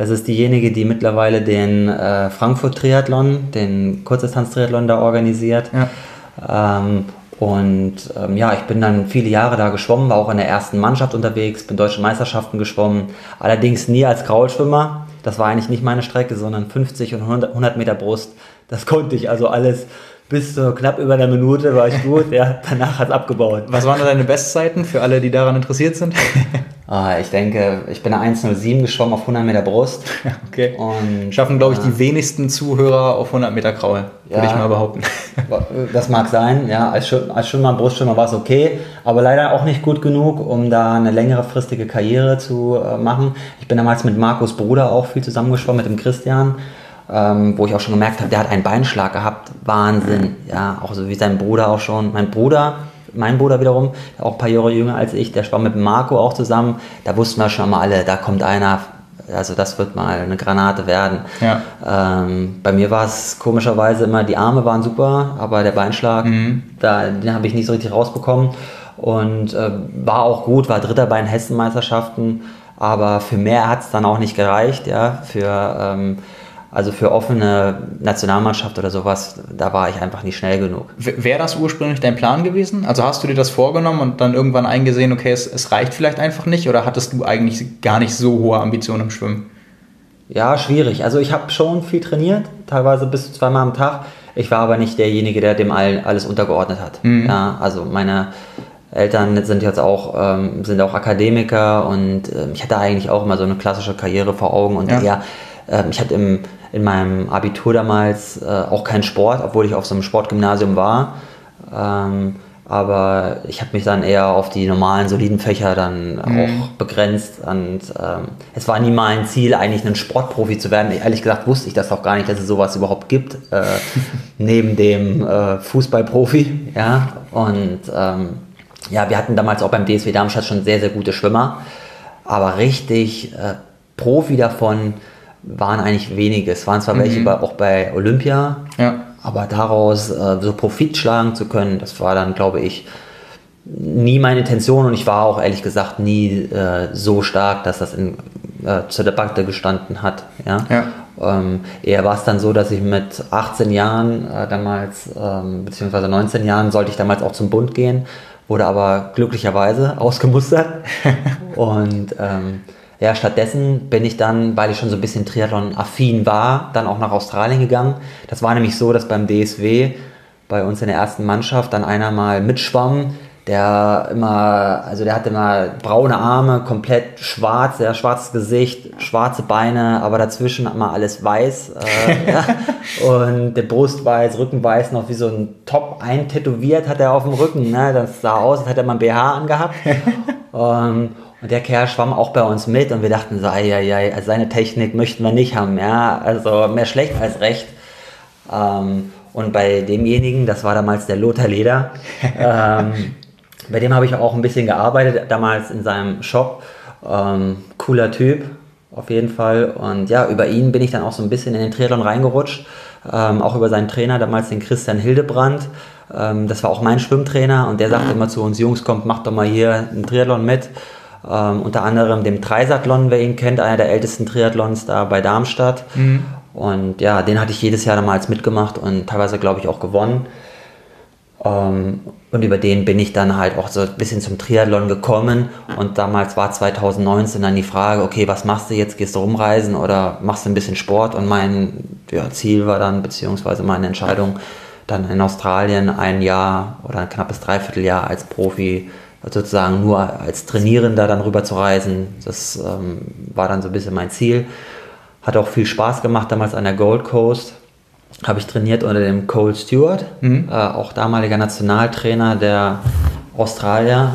Speaker 2: Das ist diejenige, die mittlerweile den Frankfurt-Triathlon, den Kurzdistanz-Triathlon da organisiert. Ja. Ja, ich bin dann viele Jahre da geschwommen, war auch in der ersten Mannschaft unterwegs, bin deutsche Meisterschaften geschwommen, allerdings nie als Kraulschwimmer. Das war eigentlich nicht meine Strecke, sondern 50 und 100 Meter Brust. Das konnte ich, also alles bis zu knapp über einer Minute war ich gut, ja, danach hat es abgebaut.
Speaker 1: Was waren deine Bestzeiten für alle, die daran interessiert sind?
Speaker 2: Ich denke, ich bin eine 1:07 geschwommen auf 100 Meter Brust.
Speaker 1: Okay. Und schaffen, glaube ich, die wenigsten Zuhörer auf 100 Meter Kraul, würde ich mal behaupten.
Speaker 2: Das mag sein, ja, als Schwimmer, Brustschwimmer war es okay, aber leider auch nicht gut genug, um da eine längerefristige Karriere zu machen. Ich bin damals mit Markus Bruder auch viel zusammengeschwommen, mit dem Christian, wo ich auch schon gemerkt habe, der hat einen Beinschlag gehabt, Wahnsinn, ja, auch so wie sein Bruder auch schon. Mein Bruder wiederum, auch ein paar Jahre jünger als ich, der schwamm mit Marco auch zusammen, da wussten wir schon mal alle, da kommt einer, also das wird mal eine Granate werden. Ja. Bei mir war es komischerweise immer, die Arme waren super, aber der Beinschlag, den habe ich nicht so richtig rausbekommen und war auch gut, war Dritter bei den Hessenmeisterschaften, aber für mehr hat es dann auch nicht gereicht, ja, also für offene Nationalmannschaft oder sowas, da war ich einfach nicht schnell genug.
Speaker 1: Wäre das ursprünglich dein Plan gewesen? Also hast du dir das vorgenommen und dann irgendwann eingesehen, okay, es reicht vielleicht einfach nicht? Oder hattest du eigentlich gar nicht so hohe Ambitionen im Schwimmen?
Speaker 2: Ja, schwierig. Also ich habe schon viel trainiert, teilweise bis zu 2-mal am Tag. Ich war aber nicht derjenige, der dem alles untergeordnet hat. Mhm. Ja, also meine Eltern sind jetzt auch, sind auch Akademiker und ich hatte eigentlich auch immer so eine klassische Karriere vor Augen und ich hatte in meinem Abitur damals auch keinen Sport, obwohl ich auf so einem Sportgymnasium war. Aber ich habe mich dann eher auf die normalen, soliden Fächer dann auch begrenzt. Und es war nie mein Ziel, eigentlich ein Sportprofi zu werden. Ehrlich gesagt wusste ich das auch gar nicht, dass es sowas überhaupt gibt, neben dem Fußballprofi. Ja? Und wir hatten damals auch beim DSW Darmstadt schon sehr, sehr gute Schwimmer. Aber richtig Profi davon waren eigentlich wenige. Es waren zwar welche auch bei Olympia, aber daraus so Profit schlagen zu können, das war dann, glaube ich, nie meine Intention und ich war auch ehrlich gesagt nie so stark, dass das zur Debatte gestanden hat. Ja? Eher war es dann so, dass ich mit 18 Jahren damals, beziehungsweise 19 Jahren, sollte ich damals auch zum Bund gehen, wurde aber glücklicherweise ausgemustert und stattdessen bin ich dann, weil ich schon so ein bisschen Triathlon-affin war, dann auch nach Australien gegangen. Das war nämlich so, dass beim DSW bei uns in der ersten Mannschaft dann einer mal mitschwamm, der hatte immer braune Arme, komplett schwarz, sehr schwarzes Gesicht, schwarze Beine, aber dazwischen immer alles weiß. Und der Brust weiß, Rücken weiß, noch wie so ein Top eintätowiert hat er auf dem Rücken. Ne? Das sah aus, als hätte er mal ein BH angehabt. Und der Kerl schwamm auch bei uns mit und wir dachten so, also seine Technik möchten wir nicht haben, ja, also mehr schlecht als recht. Und bei demjenigen, das war damals der Lothar Leder, bei dem habe ich auch ein bisschen gearbeitet, damals in seinem Shop, cooler Typ, auf jeden Fall. Und ja, über ihn bin ich dann auch so ein bisschen in den Triathlon reingerutscht, auch über seinen Trainer, damals den Christian Hildebrand. Das war auch mein Schwimmtrainer und der sagte immer zu uns, Jungs, kommt, macht doch mal hier einen Triathlon mit. Unter anderem dem Triathlon, wer ihn kennt, einer der ältesten Triathlons da bei Darmstadt. Und ja, den hatte ich jedes Jahr damals mitgemacht und teilweise, glaube ich, auch gewonnen. Und über den bin ich dann halt auch so ein bisschen zum Triathlon gekommen. Und damals war 2019 dann die Frage, okay, was machst du jetzt? Gehst du rumreisen oder machst du ein bisschen Sport? Und mein Ziel war dann, beziehungsweise meine Entscheidung, dann in Australien ein Jahr oder ein knappes Dreivierteljahr als Profi sozusagen nur als Trainierender dann rüber zu reisen. Das war dann so ein bisschen mein Ziel. Hat auch viel Spaß gemacht damals an der Gold Coast. Habe ich trainiert unter dem Cole Stewart, auch damaliger Nationaltrainer der Australier.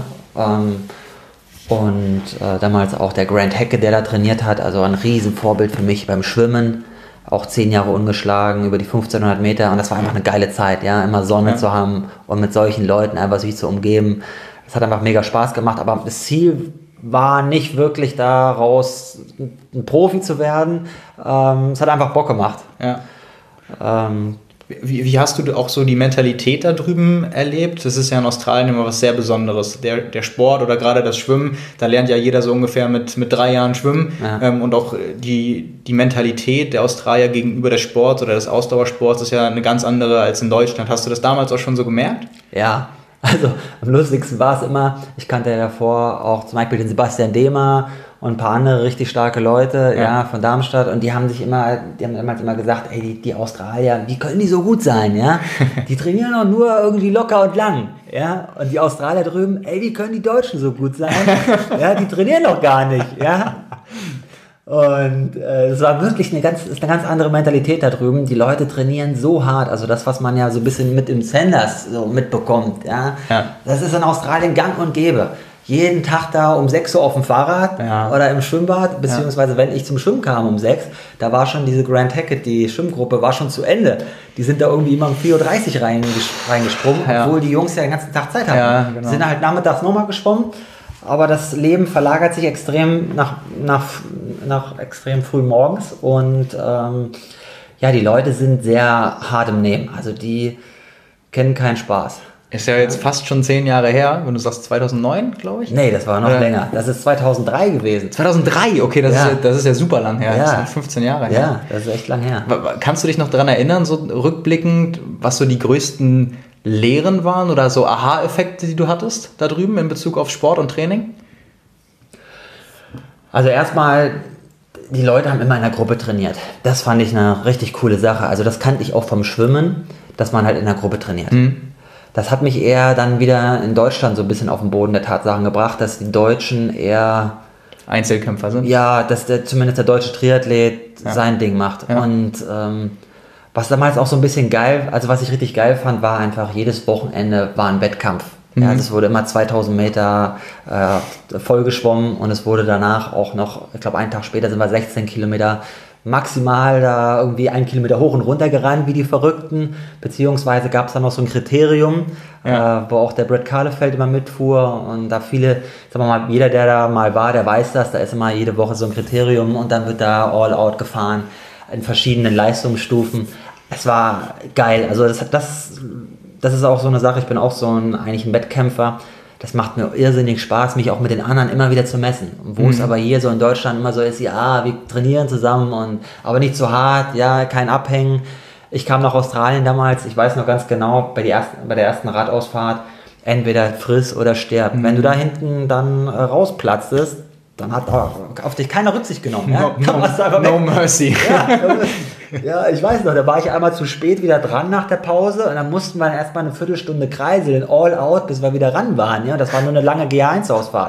Speaker 2: Und damals auch der Grant Hecke, der da trainiert hat. Also ein Riesenvorbild für mich beim Schwimmen. Auch 10 Jahre ungeschlagen über die 1500 Meter. Und das war einfach eine geile Zeit, ja, immer Sonne zu haben und mit solchen Leuten einfach sich zu umgeben. Das hat einfach mega Spaß gemacht, aber das Ziel war nicht wirklich daraus ein Profi zu werden. Es hat einfach Bock gemacht. Ja.
Speaker 1: Wie hast du auch so die Mentalität da drüben erlebt? Das ist ja in Australien immer was sehr Besonderes. Der Sport oder gerade das Schwimmen, da lernt ja jeder so ungefähr mit 3 Jahren schwimmen. Ja. Und auch die Mentalität der Australier gegenüber des Sports oder des Ausdauersports ist ja eine ganz andere als in Deutschland. Hast du das damals auch schon so gemerkt?
Speaker 2: Ja, also am lustigsten war es immer, ich kannte ja davor auch zum Beispiel den Sebastian Dehmer und ein paar andere richtig starke Leute, ja, von Darmstadt, und die haben damals immer gesagt, ey, die Australier, wie können die so gut sein, ja? Die trainieren doch nur irgendwie locker und lang, ja? Und die Australier drüben, ey, wie können die Deutschen so gut sein? Ja, die trainieren doch gar nicht, ja? Und es war wirklich eine ganz andere Mentalität da drüben. Die Leute trainieren so hart, also das, was man ja so ein bisschen mit im Sanders so mitbekommt, ja? Das ist in Australien gang und gäbe. Jeden Tag da um 6 Uhr auf dem Fahrrad oder im Schwimmbad, beziehungsweise wenn ich zum Schwimmen kam um 6, da war schon diese Grand Hackett, die Schwimmgruppe, war schon zu Ende. Die sind da irgendwie immer um 4.30 Uhr reingesprungen, obwohl die Jungs ja den ganzen Tag Zeit hatten. Ja, genau. Die sind halt nachmittags nochmal geschwommen, aber das Leben verlagert sich extrem nach extrem früh morgens, und die Leute sind sehr hart im Nehmen, also die kennen keinen Spaß.
Speaker 1: Ist ja jetzt fast schon 10 Jahre her, wenn du sagst 2009, glaube ich?
Speaker 2: Nee, das war noch länger. Das ist 2003 gewesen.
Speaker 1: 2003, okay, das ist ja super lang her. Ja. Das sind 15 Jahre her.
Speaker 2: Ja, das ist echt lang her.
Speaker 1: Kannst du dich noch daran erinnern, so rückblickend, was so die größten Lehren waren oder so Aha-Effekte, die du hattest da drüben in Bezug auf Sport und Training?
Speaker 2: Also erstmal, die Leute haben immer in der Gruppe trainiert. Das fand ich eine richtig coole Sache. Also das kannte ich auch vom Schwimmen, dass man halt in der Gruppe trainiert. Das hat mich eher dann wieder in Deutschland so ein bisschen auf den Boden der Tatsachen gebracht, dass die Deutschen eher
Speaker 1: Einzelkämpfer sind?
Speaker 2: Ja, dass zumindest der deutsche Triathlet sein Ding macht. Ja. Und was damals auch so ein bisschen geil, also was ich richtig geil fand, war einfach, jedes Wochenende war ein Wettkampf. Ja, es wurde immer 2000 Meter voll geschwommen, und es wurde danach auch noch, ich glaube einen Tag später sind wir 16 Kilometer maximal da irgendwie 1 Kilometer hoch und runter gerannt wie die Verrückten, beziehungsweise gab es dann noch so ein Kriterium, wo auch der Brett Kahlefeld immer mitfuhr, und da viele, sagen wir mal, jeder, der da mal war, der weiß das, da ist immer jede Woche so ein Kriterium, und dann wird da all out gefahren in verschiedenen Leistungsstufen. Es war geil, also das ist auch so eine Sache, ich bin auch eigentlich ein Wettkämpfer. Das macht mir irrsinnig Spaß, mich auch mit den anderen immer wieder zu messen. Und wo es aber hier so in Deutschland immer so ist, ja, wir trainieren zusammen, aber nicht zu hart, ja, kein Abhängen. Ich kam nach Australien damals, ich weiß noch ganz genau, bei der ersten Radausfahrt, entweder friss oder stirb. Wenn du da hinten dann rausplatztest, dann hat auf dich keiner Rücksicht genommen.
Speaker 1: No mercy.
Speaker 2: Ja, ich weiß noch, da war ich einmal zu spät wieder dran nach der Pause, und dann mussten wir erstmal eine Viertelstunde kreiseln, all out, bis wir wieder ran waren. Ja? Das war nur eine lange G1-Ausfahrt.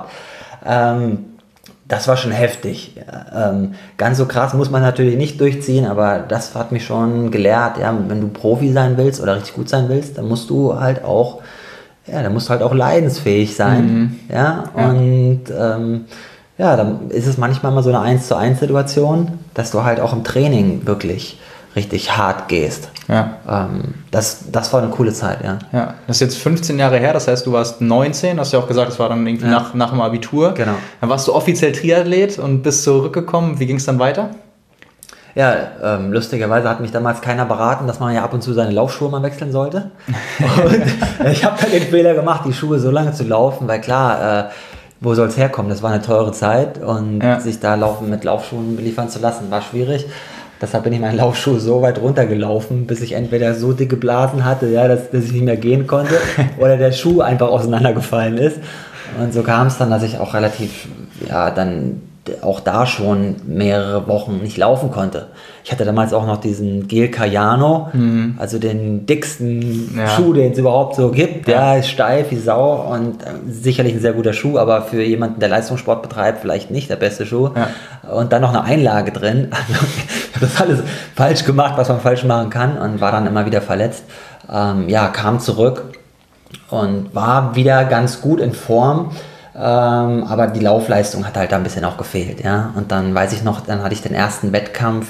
Speaker 2: Das war schon heftig. Ganz so krass muss man natürlich nicht durchziehen, aber das hat mich schon gelehrt. Ja? Wenn du Profi sein willst oder richtig gut sein willst, dann musst du halt auch leidensfähig sein. Ja? Und dann ist es manchmal mal so eine 1:1 dass du halt auch im Training wirklich richtig hart gehst. Ja. Das war eine coole Zeit, ja.
Speaker 1: Ja, das ist jetzt 15 Jahre her, das heißt, du warst 19, hast ja auch gesagt, das war dann irgendwie nach dem Abitur.
Speaker 2: Genau.
Speaker 1: Dann warst du offiziell Triathlet und bist zurückgekommen. Wie ging es dann weiter?
Speaker 2: Ja, lustigerweise hat mich damals keiner beraten, dass man ja ab und zu seine Laufschuhe mal wechseln sollte. Und ich habe dann den Fehler gemacht, die Schuhe so lange zu laufen, weil klar, wo soll es herkommen? Das war eine teure Zeit, und sich da mit Laufschuhen beliefern zu lassen, war schwierig. Deshalb bin ich meinen Laufschuh so weit runtergelaufen, bis ich entweder so dicke Blasen hatte, ja, dass ich nicht mehr gehen konnte, oder der Schuh einfach auseinandergefallen ist. Und so kam es dann, dass ich auch relativ, dann auch da schon mehrere Wochen nicht laufen konnte. Ich hatte damals auch noch diesen Gel Cayano, also den dicksten Schuh, den es überhaupt so gibt. Der ist steif wie Sau und sicherlich ein sehr guter Schuh, aber für jemanden, der Leistungssport betreibt, vielleicht nicht der beste Schuh. Ja. Und dann noch eine Einlage drin. Ich habe das alles falsch gemacht, was man falsch machen kann, und war dann immer wieder verletzt. Kam zurück und war wieder ganz gut in Form. Aber die Laufleistung hat halt da ein bisschen auch gefehlt, ja. Und dann weiß ich noch, dann hatte ich den ersten Wettkampf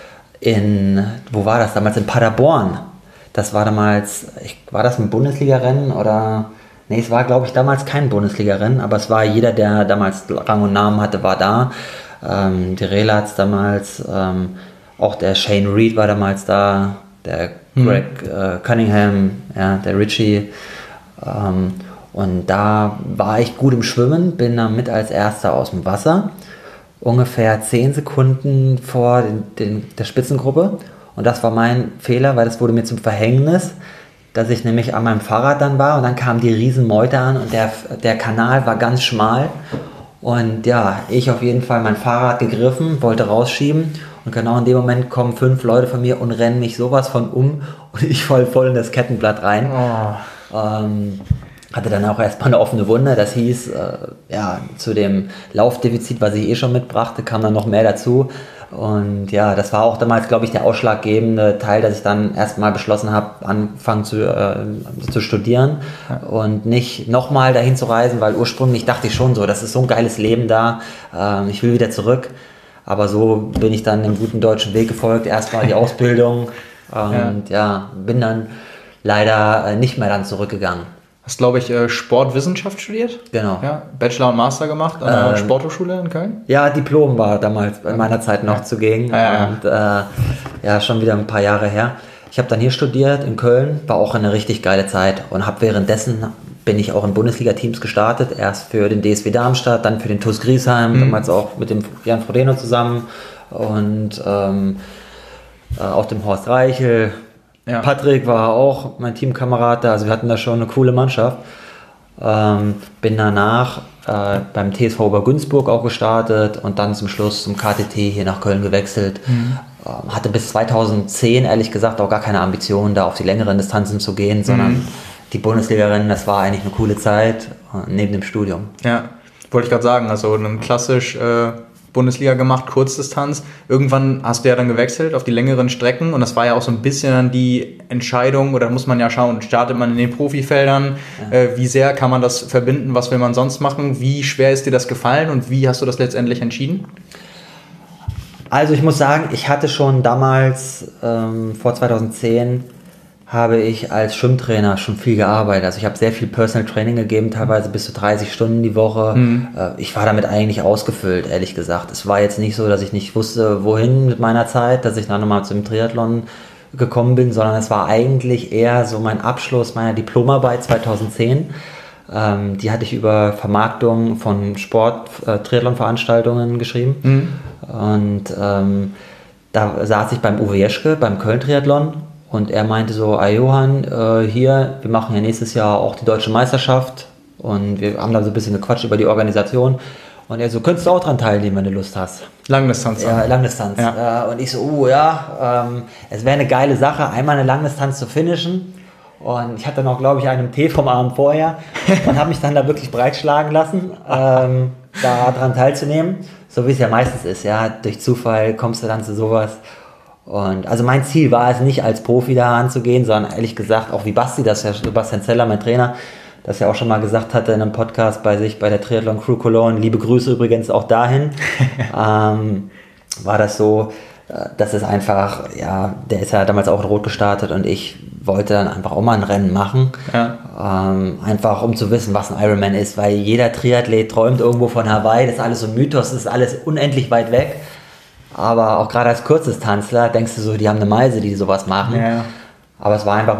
Speaker 2: wo war das damals? In Paderborn. Das war damals, war das ein Bundesliga-Rennen oder? Nee, es war, glaube ich, damals kein Bundesliga-Rennen, aber es war jeder, der damals Rang und Namen hatte, war da. Die Relatz damals, auch der Shane Reed war damals da, der Greg Cunningham, ja, der Richie. Und da war ich gut im Schwimmen, bin dann mit als Erster aus dem Wasser, ungefähr 10 Sekunden vor der Spitzengruppe. Und das war mein Fehler, weil das wurde mir zum Verhängnis, dass ich nämlich an meinem Fahrrad dann war und dann kam die Riesenmeute an und der Kanal war ganz schmal. Und ja, ich auf jeden Fall mein Fahrrad gegriffen, wollte rausschieben und genau in dem Moment kommen 5 Leute von mir und rennen mich sowas von um und ich voll in das Kettenblatt rein. Hatte dann auch erstmal eine offene Wunde, das hieß, zu dem Laufdefizit, was ich schon mitbrachte, kam dann noch mehr dazu. Und ja, das war auch damals, glaube ich, der ausschlaggebende Teil, dass ich dann erstmal beschlossen habe, anfangen zu studieren und nicht nochmal dahin zu reisen, weil ursprünglich dachte ich schon so, das ist so ein geiles Leben da, ich will wieder zurück. Aber so bin ich dann dem guten deutschen Weg gefolgt, erstmal die Ausbildung und bin dann leider nicht mehr dann zurückgegangen.
Speaker 1: Hast, glaube ich, Sportwissenschaft studiert?
Speaker 2: Genau.
Speaker 1: Ja, Bachelor und Master gemacht an der Sporthochschule in Köln?
Speaker 2: Ja, Diplom war damals bei meiner Zeit noch zugegen. Und schon wieder ein paar Jahre her. Ich habe dann hier studiert in Köln, war auch eine richtig geile Zeit und habe währenddessen bin ich auch in Bundesliga-Teams gestartet. Erst für den DSV Darmstadt, dann für den TuS Griesheim, damals auch mit dem Jan Frodeno zusammen und auch dem Horst Reichel. Ja. Patrick war auch mein Teamkamerad da, also wir hatten da schon eine coole Mannschaft. Bin danach beim TSV Obergünzburg auch gestartet und dann zum Schluss zum KTT hier nach Köln gewechselt. Hatte bis 2010 ehrlich gesagt auch gar keine Ambition, da auf die längeren Distanzen zu gehen, sondern die Bundesliga-Rennen, das war eigentlich eine coole Zeit neben dem Studium.
Speaker 1: Ja, wollte ich gerade sagen, also ein klassisch Bundesliga gemacht, Kurzdistanz. Irgendwann hast du ja dann gewechselt auf die längeren Strecken und das war ja auch so ein bisschen dann die Entscheidung, oder muss man ja schauen, startet man in den Profifeldern, wie sehr kann man das verbinden, was will man sonst machen, wie schwer ist dir das gefallen und wie hast du das letztendlich entschieden?
Speaker 2: Also ich muss sagen, ich hatte schon damals, vor 2010, habe ich als Schwimmtrainer schon viel gearbeitet. Also ich habe sehr viel Personal Training gegeben, teilweise bis zu 30 Stunden die Woche. Ich war damit eigentlich ausgefüllt, ehrlich gesagt. Es war jetzt nicht so, dass ich nicht wusste, wohin mit meiner Zeit, dass ich dann nochmal zum Triathlon gekommen bin, sondern es war eigentlich eher so mein Abschluss meiner Diplomarbeit 2010. Die hatte ich über Vermarktung von Sport-Triathlon-Veranstaltungen geschrieben. Und da saß ich beim Uwe Jeschke, beim Köln-Triathlon. Und er meinte so, Johann, wir machen ja nächstes Jahr auch die Deutsche Meisterschaft und wir haben da so ein bisschen gequatscht über die Organisation. Und er so, könntest du auch dran teilnehmen, wenn du Lust hast.
Speaker 1: Langdistanz.
Speaker 2: Ja, Langdistanz. Ja. Und ich so, es wäre eine geile Sache, einmal eine Langdistanz zu finishen. Und ich hatte noch, glaube ich, einen Tee vom Abend vorher und habe mich dann da wirklich breitschlagen lassen, da dran teilzunehmen. So wie es ja meistens ist, ja, durch Zufall kommst du dann zu sowas. Und also mein Ziel war es nicht, als Profi da anzugehen, sondern ehrlich gesagt, auch wie Basti, das ja Sebastian Zeller, mein Trainer, das ja auch schon mal gesagt hatte in einem Podcast bei sich, bei der Triathlon Crew Cologne, liebe Grüße übrigens auch dahin, war das so, dass es einfach, der ist ja damals auch in Rot gestartet und ich wollte dann einfach auch mal ein Rennen machen, einfach um zu wissen, was ein Ironman ist, weil jeder Triathlet träumt irgendwo von Hawaii, das ist alles so ein Mythos, das ist alles unendlich weit weg. Aber auch gerade als Kurzdistanzler denkst du so, die haben eine Meise, die sowas machen. Ja. Aber es war einfach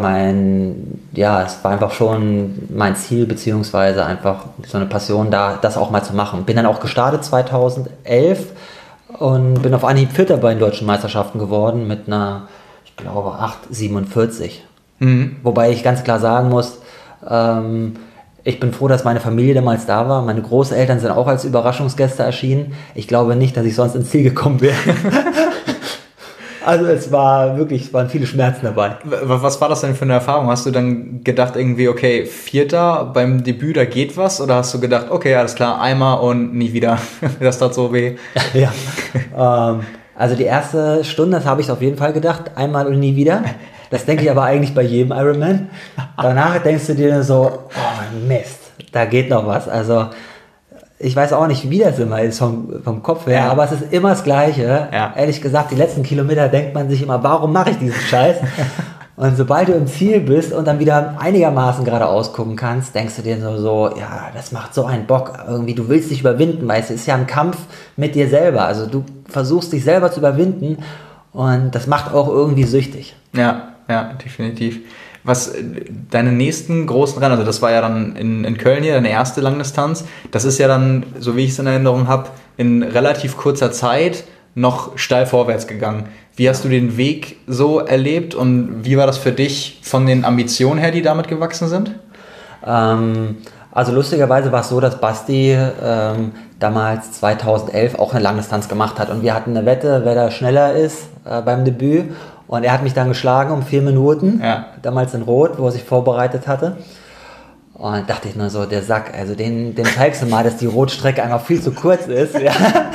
Speaker 2: schon mein Ziel, beziehungsweise einfach so eine Passion, das auch mal zu machen. Bin dann auch gestartet 2011 und bin auf Anhieb Vierter bei den deutschen Meisterschaften geworden mit einer, ich glaube, 8,47. Wobei ich ganz klar sagen muss, ich bin froh, dass meine Familie damals da war. Meine Großeltern sind auch als Überraschungsgäste erschienen. Ich glaube nicht, dass ich sonst ins Ziel gekommen wäre. Also es waren viele Schmerzen dabei.
Speaker 1: Was war das denn für eine Erfahrung? Hast du dann gedacht irgendwie, okay, Vierter beim Debüt, da geht was? Oder hast du gedacht, okay, alles klar, einmal und nie wieder? Das tat so weh.
Speaker 2: Ja, also die erste Stunde, das habe ich auf jeden Fall gedacht, einmal und nie wieder. Das denke ich aber eigentlich bei jedem Ironman. Danach denkst du dir so, oh Mist, da geht noch was. Also ich weiß auch nicht, wie das immer ist vom Kopf her, aber es ist immer das Gleiche. Ja. Ehrlich gesagt, die letzten Kilometer denkt man sich immer, warum mache ich diesen Scheiß? Und sobald du im Ziel bist und dann wieder einigermaßen geradeaus gucken kannst, denkst du dir so, das macht so einen Bock. Irgendwie, du willst dich überwinden, weil es ist ja ein Kampf mit dir selber. Also du versuchst dich selber zu überwinden und das macht auch irgendwie süchtig.
Speaker 1: Ja. Ja, definitiv. Was deine nächsten großen Rennen, also das war ja dann in Köln hier, deine erste Langdistanz, das ist ja dann, so wie ich es in Erinnerung habe, in relativ kurzer Zeit noch steil vorwärts gegangen. Wie hast du den Weg so erlebt und wie war das für dich von den Ambitionen her, die damit gewachsen sind?
Speaker 2: Also lustigerweise war es so, dass Basti damals 2011 auch eine Langdistanz gemacht hat und wir hatten eine Wette, wer da schneller ist beim Debüt. Und er hat mich dann geschlagen um 4 Minuten, damals in Rot, wo er sich vorbereitet hatte. Und dann dachte ich nur so, der Sack, also den zeigst du mal, dass die Rotstrecke einfach viel zu kurz ist. Ja.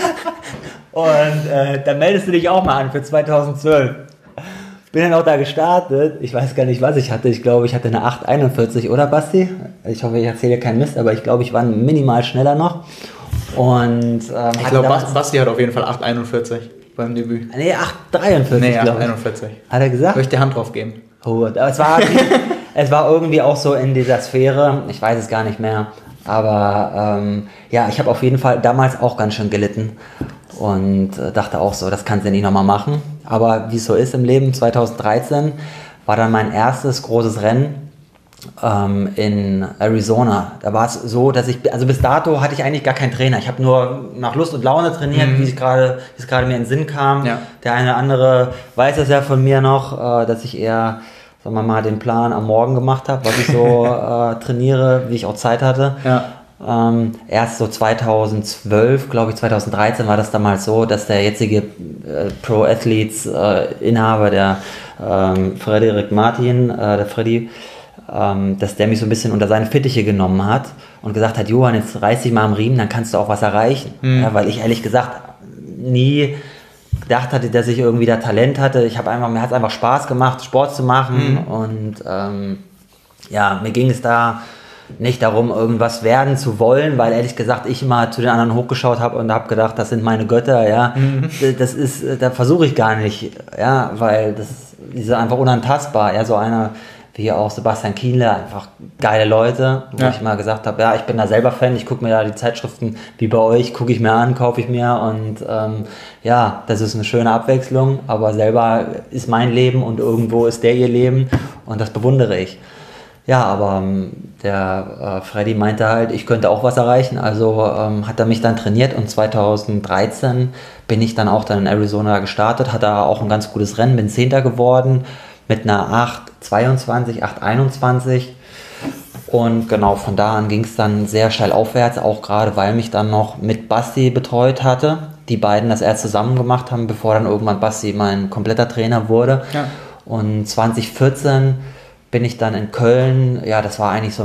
Speaker 2: Und dann meldest du dich auch mal an für 2012. Bin dann auch da gestartet. Ich weiß gar nicht, was ich hatte. Ich glaube, ich hatte eine 8,41, oder Basti? Ich hoffe, ich erzähle keinen Mist, aber ich glaube, ich war minimal schneller noch. Und
Speaker 1: ich glaube, Basti hat auf jeden Fall 8,41. Beim Debüt.
Speaker 2: Nee, 8,43,
Speaker 1: nee,
Speaker 2: glaube ich.
Speaker 1: 8,41.
Speaker 2: Hat er gesagt?
Speaker 1: Soll ich die Hand drauf geben?
Speaker 2: Oh, aber es war irgendwie auch so in dieser Sphäre, ich weiß es gar nicht mehr, aber ja, ich habe auf jeden Fall damals auch ganz schön gelitten und dachte auch so, das kannst du nicht nochmal machen. Aber wie es so ist im Leben, 2013 war dann mein erstes großes Rennen in Arizona. Da war es so, dass also bis dato hatte ich eigentlich gar keinen Trainer. Ich habe nur nach Lust und Laune trainiert, wie es gerade mir in den Sinn kam. Ja. Der eine oder andere weiß es ja von mir noch, dass ich eher, sagen wir mal, den Plan am Morgen gemacht habe, was ich so trainiere, wie ich auch Zeit hatte. Ja. Erst so 2012, glaube ich 2013 war das damals so, dass der jetzige Pro Athletes Inhaber, der Frederik Martin, der Freddy, dass der mich so ein bisschen unter seine Fittiche genommen hat und gesagt hat, Johann, jetzt reiß dich mal am Riemen, dann kannst du auch was erreichen. Ja, weil ich ehrlich gesagt nie gedacht hatte, dass ich irgendwie da Talent hatte. Mir hat es einfach Spaß gemacht, Sport zu machen und ja, mir ging es da nicht darum, irgendwas werden zu wollen, weil ehrlich gesagt ich immer zu den anderen hochgeschaut habe und habe gedacht, das sind meine Götter, ja. Da versuche ich gar nicht, ja, weil die sind einfach unantastbar, ja, so einer wie auch Sebastian Kienle, einfach geile Leute, wo ich mal gesagt habe, ja, ich bin da selber Fan, ich gucke mir da die Zeitschriften wie bei euch, gucke ich mir an, kaufe ich mir und ja, das ist eine schöne Abwechslung, aber selber ist mein Leben und irgendwo ist der ihr Leben und das bewundere ich. Ja, aber der Freddy meinte halt, ich könnte auch was erreichen, also hat er mich dann trainiert und 2013 bin ich dann auch dann in Arizona gestartet, hatte auch ein ganz gutes Rennen, bin 10. geworden, mit einer 8,22, 8,21 und genau von da an ging es dann sehr steil aufwärts, auch gerade weil mich dann noch mit Basti betreut hatte, die beiden das erst zusammen gemacht haben, bevor dann irgendwann Basti mein kompletter Trainer wurde. Ja. Und 2014 bin ich dann in Köln, ja, das war eigentlich so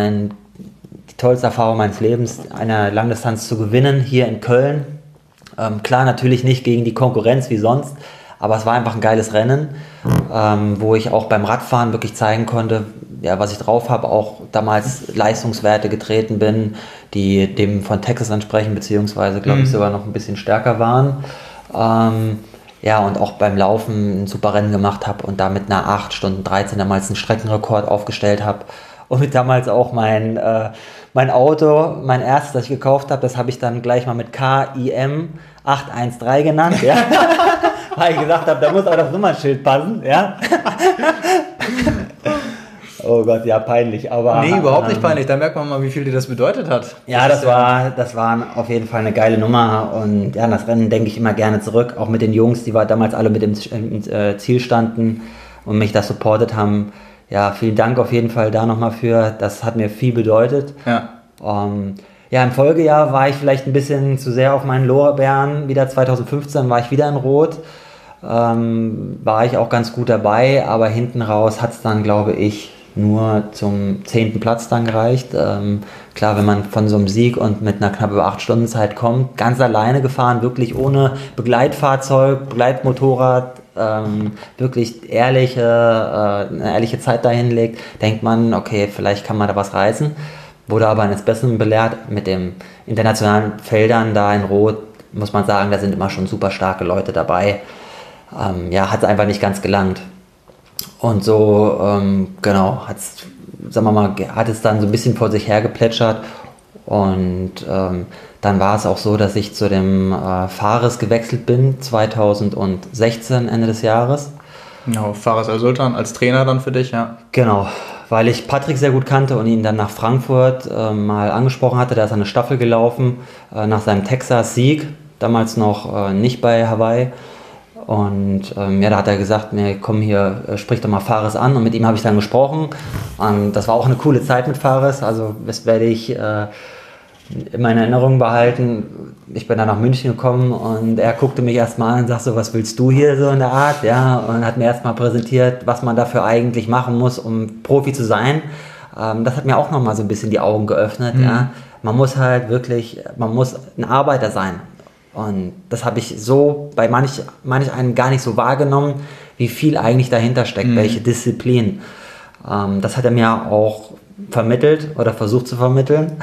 Speaker 2: die tollste Erfahrung meines Lebens, eine Langdistanz zu gewinnen hier in Köln. Klar, natürlich nicht gegen die Konkurrenz wie sonst, aber es war einfach ein geiles Rennen, wo ich auch beim Radfahren wirklich zeigen konnte, ja, was ich drauf habe, auch damals Leistungswerte getreten bin, die dem von Texas entsprechen, beziehungsweise, glaube ich, sogar noch ein bisschen stärker waren. Ja, und auch beim Laufen ein super Rennen gemacht habe und da mit einer 8 Stunden 13 damals einen Streckenrekord aufgestellt habe. Und mit damals auch mein Auto, mein erstes, das ich gekauft habe, das habe ich dann gleich mal mit KIM 813 genannt, ja. Weil ich gesagt habe, da muss auch das Nummernschild passen, ja. Oh Gott, ja, peinlich, aber...
Speaker 1: Nee, überhaupt nicht peinlich, da merkt man mal, wie viel dir das bedeutet hat.
Speaker 2: Ja, das war auf jeden Fall eine geile Nummer und ja, an das Rennen denke ich immer gerne zurück, auch mit den Jungs, die damals alle mit im Ziel standen und mich da supportet haben. Ja, vielen Dank auf jeden Fall da nochmal für, das hat mir viel bedeutet. Ja. Ja, im Folgejahr war ich vielleicht ein bisschen zu sehr auf meinen Lorbeeren, wieder 2015 war ich wieder in Rot, war ich auch ganz gut dabei, aber hinten raus hat es dann, glaube ich, nur zum 10. Platz dann gereicht. Klar, wenn man von so einem Sieg und mit einer knapp über 8 Stunden Zeit kommt, ganz alleine gefahren, wirklich ohne Begleitfahrzeug, Begleitmotorrad, wirklich eine ehrliche Zeit dahin legt, denkt man, okay, vielleicht kann man da was reißen. Wurde aber eines Besseren belehrt. Mit den internationalen Feldern da in Rot, muss man sagen, da sind immer schon super starke Leute dabei. Ja, hat es einfach nicht ganz gelangt. Und so, genau, hat es dann so ein bisschen vor sich hergeplätschert. Und dann war es auch so, dass ich zu dem Fares gewechselt bin, 2016, Ende des Jahres.
Speaker 1: Genau, Fares Al-Sultan als Trainer dann für dich, ja.
Speaker 2: Genau, weil ich Patrick sehr gut kannte und ihn dann nach Frankfurt mal angesprochen hatte. Der ist eine Staffel gelaufen nach seinem Texas-Sieg, damals noch nicht bei Hawaii. Und da hat er gesagt, nee, komm hier, sprich doch mal Fares an. Und mit ihm habe ich dann gesprochen. Das war auch eine coole Zeit mit Fares, also das werde ich in meiner Erinnerung behalten. Ich bin dann nach München gekommen und er guckte mich erstmal an und sagte so, was willst du hier so in der Art? Ja, und hat mir erstmal präsentiert, was man dafür eigentlich machen muss, um Profi zu sein. Das hat mir auch nochmal so ein bisschen die Augen geöffnet. Ja. Man muss halt wirklich, man muss ein Arbeiter sein. Und das habe ich so bei manch einem gar nicht so wahrgenommen, wie viel eigentlich dahinter steckt, welche Disziplin. Das hat er mir auch vermittelt oder versucht zu vermitteln.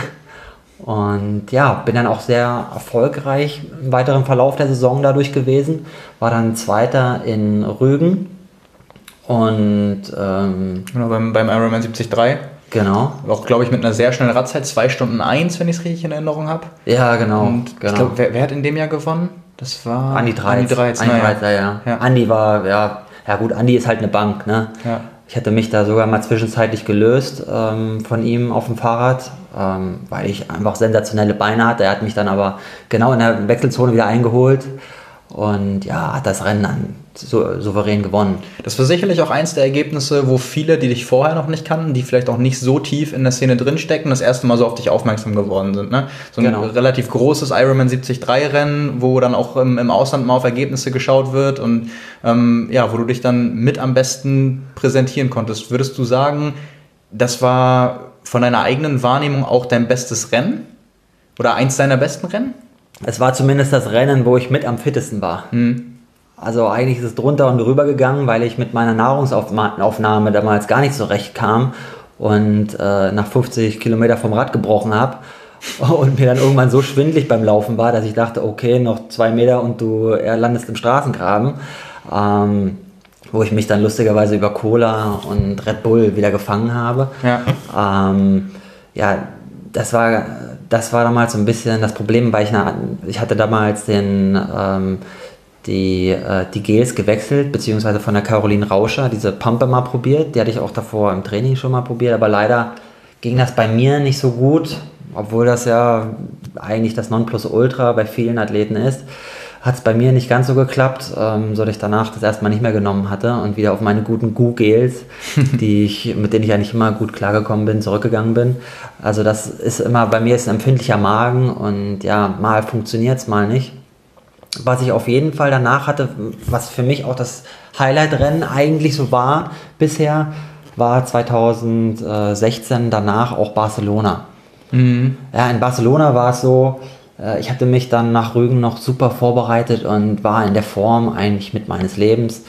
Speaker 2: Und ja, bin dann auch sehr erfolgreich im weiteren Verlauf der Saison dadurch gewesen. War dann Zweiter in Rügen. Und
Speaker 1: genau, beim Ironman 73.
Speaker 2: Genau.
Speaker 1: Auch, glaube ich, mit einer sehr schnellen Radzeit, 2 Stunden 1, wenn ich es richtig in Erinnerung habe.
Speaker 2: Ja, genau.
Speaker 1: Und ich glaube, wer hat in dem Jahr gewonnen? Das war
Speaker 2: Andi Dreiz. Ja. Andi war, ja gut, Andi ist halt eine Bank, ne?
Speaker 1: Ja.
Speaker 2: Ich hatte mich da sogar mal zwischenzeitlich gelöst von ihm auf dem Fahrrad, weil ich einfach sensationelle Beine hatte. Er hat mich dann aber genau in der Wechselzone wieder eingeholt und ja, hat das Rennen dann souverän gewonnen.
Speaker 1: Das war sicherlich auch eins der Ergebnisse, wo viele, die dich vorher noch nicht kannten, die vielleicht auch nicht so tief in der Szene drinstecken, das erste Mal so auf dich aufmerksam geworden sind. Ne? So ein relativ großes Ironman 73-Rennen, wo dann auch im Ausland mal auf Ergebnisse geschaut wird und wo du dich dann mit am besten präsentieren konntest. Würdest du sagen, das war von deiner eigenen Wahrnehmung auch dein bestes Rennen? Oder eins deiner besten Rennen?
Speaker 2: Es war zumindest das Rennen, wo ich mit am fittesten war. Also eigentlich ist es drunter und drüber gegangen, weil ich mit meiner Nahrungsaufnahme damals gar nicht zurecht kam und nach 50 Kilometer vom Rad gebrochen habe und mir dann irgendwann so schwindelig beim Laufen war, dass ich dachte, okay, noch 2 Meter und du landest im Straßengraben, wo ich mich dann lustigerweise über Cola und Red Bull wieder gefangen habe.
Speaker 1: Ja.
Speaker 2: Das war damals so ein bisschen das Problem, weil ich hatte damals die Gels gewechselt, beziehungsweise von der Caroline Rauscher, diese Pumpe mal probiert. Die hatte ich auch davor im Training schon mal probiert, aber leider ging das bei mir nicht so gut, obwohl das ja eigentlich das Nonplusultra bei vielen Athleten ist. Hat es bei mir nicht ganz so geklappt, so dass ich danach das erstmal nicht mehr genommen hatte und wieder auf meine guten Gu-Gels, mit denen ich eigentlich immer gut klargekommen bin, zurückgegangen bin. Also das ist immer, bei mir ist ein empfindlicher Magen und ja, mal funktioniert es, mal nicht. Was ich auf jeden Fall danach hatte, was für mich auch das Highlight-Rennen eigentlich so war bisher, war 2016 danach auch Barcelona. Ja, in Barcelona war es so, ich hatte mich dann nach Rügen noch super vorbereitet und war in der Form eigentlich mit meines Lebens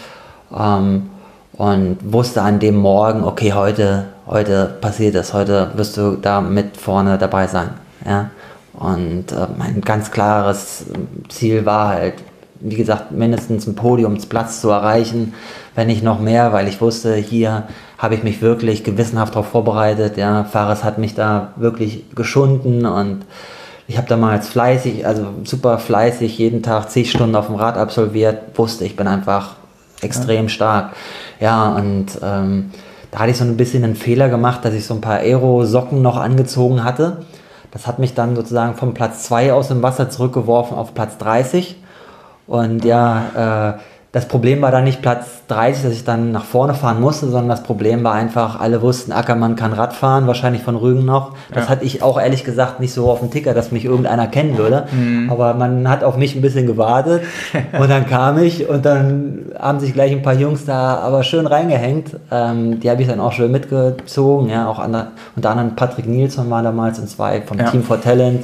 Speaker 2: und wusste an dem Morgen, okay, heute passiert es, heute wirst du da mit vorne dabei sein. Ja? Und mein ganz klares Ziel war halt, wie gesagt, mindestens einen Podiumsplatz zu erreichen, wenn nicht noch mehr, weil ich wusste, hier habe ich mich wirklich gewissenhaft darauf vorbereitet. Ja, Fares hat mich da wirklich geschunden und ich habe damals super fleißig, jeden Tag 10 Stunden auf dem Rad absolviert, wusste, ich bin einfach extrem stark. Ja, und da hatte ich so ein bisschen einen Fehler gemacht, dass ich so ein paar Aero-Socken noch angezogen hatte. Das hat mich dann sozusagen vom Platz 2 aus dem Wasser zurückgeworfen auf Platz 30. Und das Problem war dann nicht Platz 30, dass ich dann nach vorne fahren musste, sondern das Problem war einfach, alle wussten, Ackermann kann Rad fahren, wahrscheinlich von Rügen noch. Das hatte ich auch ehrlich gesagt nicht so auf dem Ticker, dass mich irgendeiner kennen würde. Aber man hat auf mich ein bisschen gewartet und dann kam ich und dann haben sich gleich ein paar Jungs da aber schön reingehängt. Die habe ich dann auch schön mitgezogen. Ja, auch unter anderem Patrick Nilsson war damals und 2 vom Team for Talent.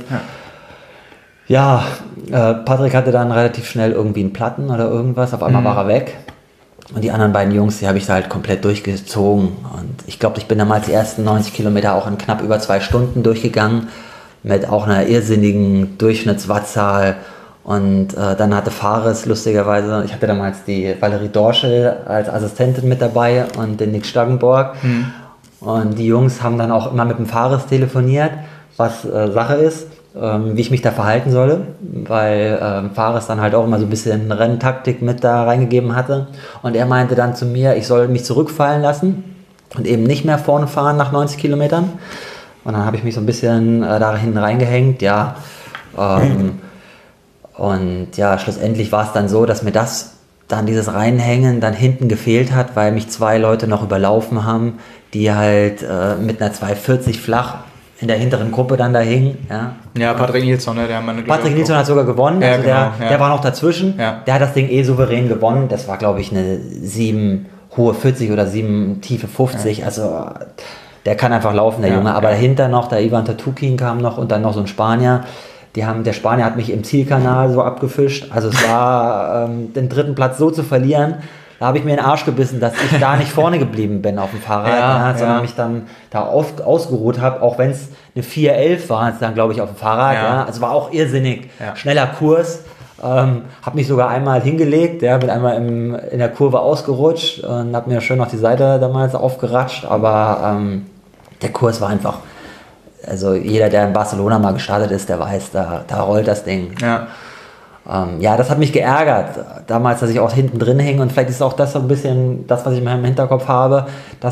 Speaker 2: Ja, Patrick hatte dann relativ schnell irgendwie einen Platten oder irgendwas, auf einmal war er weg. Und die anderen beiden Jungs, die habe ich da halt komplett durchgezogen. Und ich glaube, ich bin damals die ersten 90 Kilometer auch in knapp über 2 Stunden durchgegangen, mit auch einer irrsinnigen Durchschnittswattzahl. Und dann hatte Fares lustigerweise, ich hatte damals die Valerie Dorschel als Assistentin mit dabei und den Nick Staggenborg. Und die Jungs haben dann auch immer mit dem Fares telefoniert, was Sache ist. wie ich mich da verhalten solle, weil Fares dann halt auch immer so ein bisschen Renntaktik mit da reingegeben hatte. Und er meinte dann zu mir, ich soll mich zurückfallen lassen und eben nicht mehr vorne fahren nach 90 Kilometern. Und dann habe ich mich so ein bisschen da hinten reingehängt, ja. Und ja, schlussendlich war es dann so, dass mir dieses Reinhängen dann hinten gefehlt hat, weil mich 2 Leute noch überlaufen haben, die halt mit einer 240 flach in der hinteren Gruppe dann da hingen.
Speaker 1: Ja, Patrick Nilsson, ne,
Speaker 2: Patrick Nilsson hat sogar gewonnen,
Speaker 1: ja,
Speaker 2: also
Speaker 1: genau,
Speaker 2: der war noch dazwischen.
Speaker 1: Ja.
Speaker 2: Der hat das Ding souverän gewonnen. Das war, glaube ich, eine 7 hohe 40 oder 7 tiefe 50. Ja. Also der kann einfach laufen, der Junge. Aber dahinter noch, der Ivan Tatukin kam noch und dann noch so ein Spanier. Der Spanier hat mich im Zielkanal so abgefischt. Also es war, den 3. Platz so zu verlieren, da habe ich mir in den Arsch gebissen, dass ich da nicht vorne geblieben bin auf dem Fahrrad, sondern mich dann da ausgeruht habe, auch wenn es eine 4:11 war, dann glaube ich auf dem Fahrrad. Ja. Also war auch irrsinnig. Ja. Schneller Kurs. Habe mich sogar einmal hingelegt, bin einmal in der Kurve ausgerutscht und habe mir schön noch die Seite damals aufgeratscht, aber der Kurs war einfach, also jeder, der in Barcelona mal gestartet ist, der weiß, da rollt das Ding.
Speaker 1: Ja.
Speaker 2: Das hat mich geärgert, damals, dass ich auch hinten drin hing, und vielleicht ist auch das so ein bisschen das, was ich in meinem Hinterkopf habe,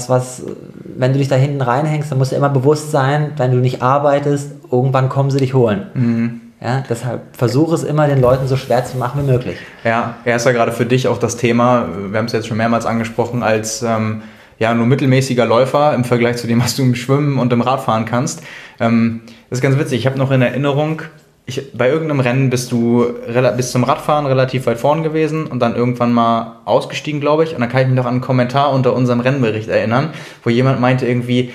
Speaker 2: wenn du dich da hinten reinhängst, dann musst du immer bewusst sein, wenn du nicht arbeitest, irgendwann kommen sie dich holen. Mhm. Ja, deshalb versuche es immer, den Leuten so schwer zu machen wie möglich.
Speaker 1: Ja, ist ja gerade für dich auch das Thema, wir haben es jetzt schon mehrmals angesprochen, als nur mittelmäßiger Läufer im Vergleich zu dem, was du im Schwimmen und im Radfahren kannst. Das ist ganz witzig, ich habe noch in Erinnerung, bei irgendeinem Rennen bist du bis zum Radfahren relativ weit vorn gewesen und dann irgendwann mal ausgestiegen, glaube ich. Und dann kann ich mich noch an einen Kommentar unter unserem Rennbericht erinnern, wo jemand meinte irgendwie,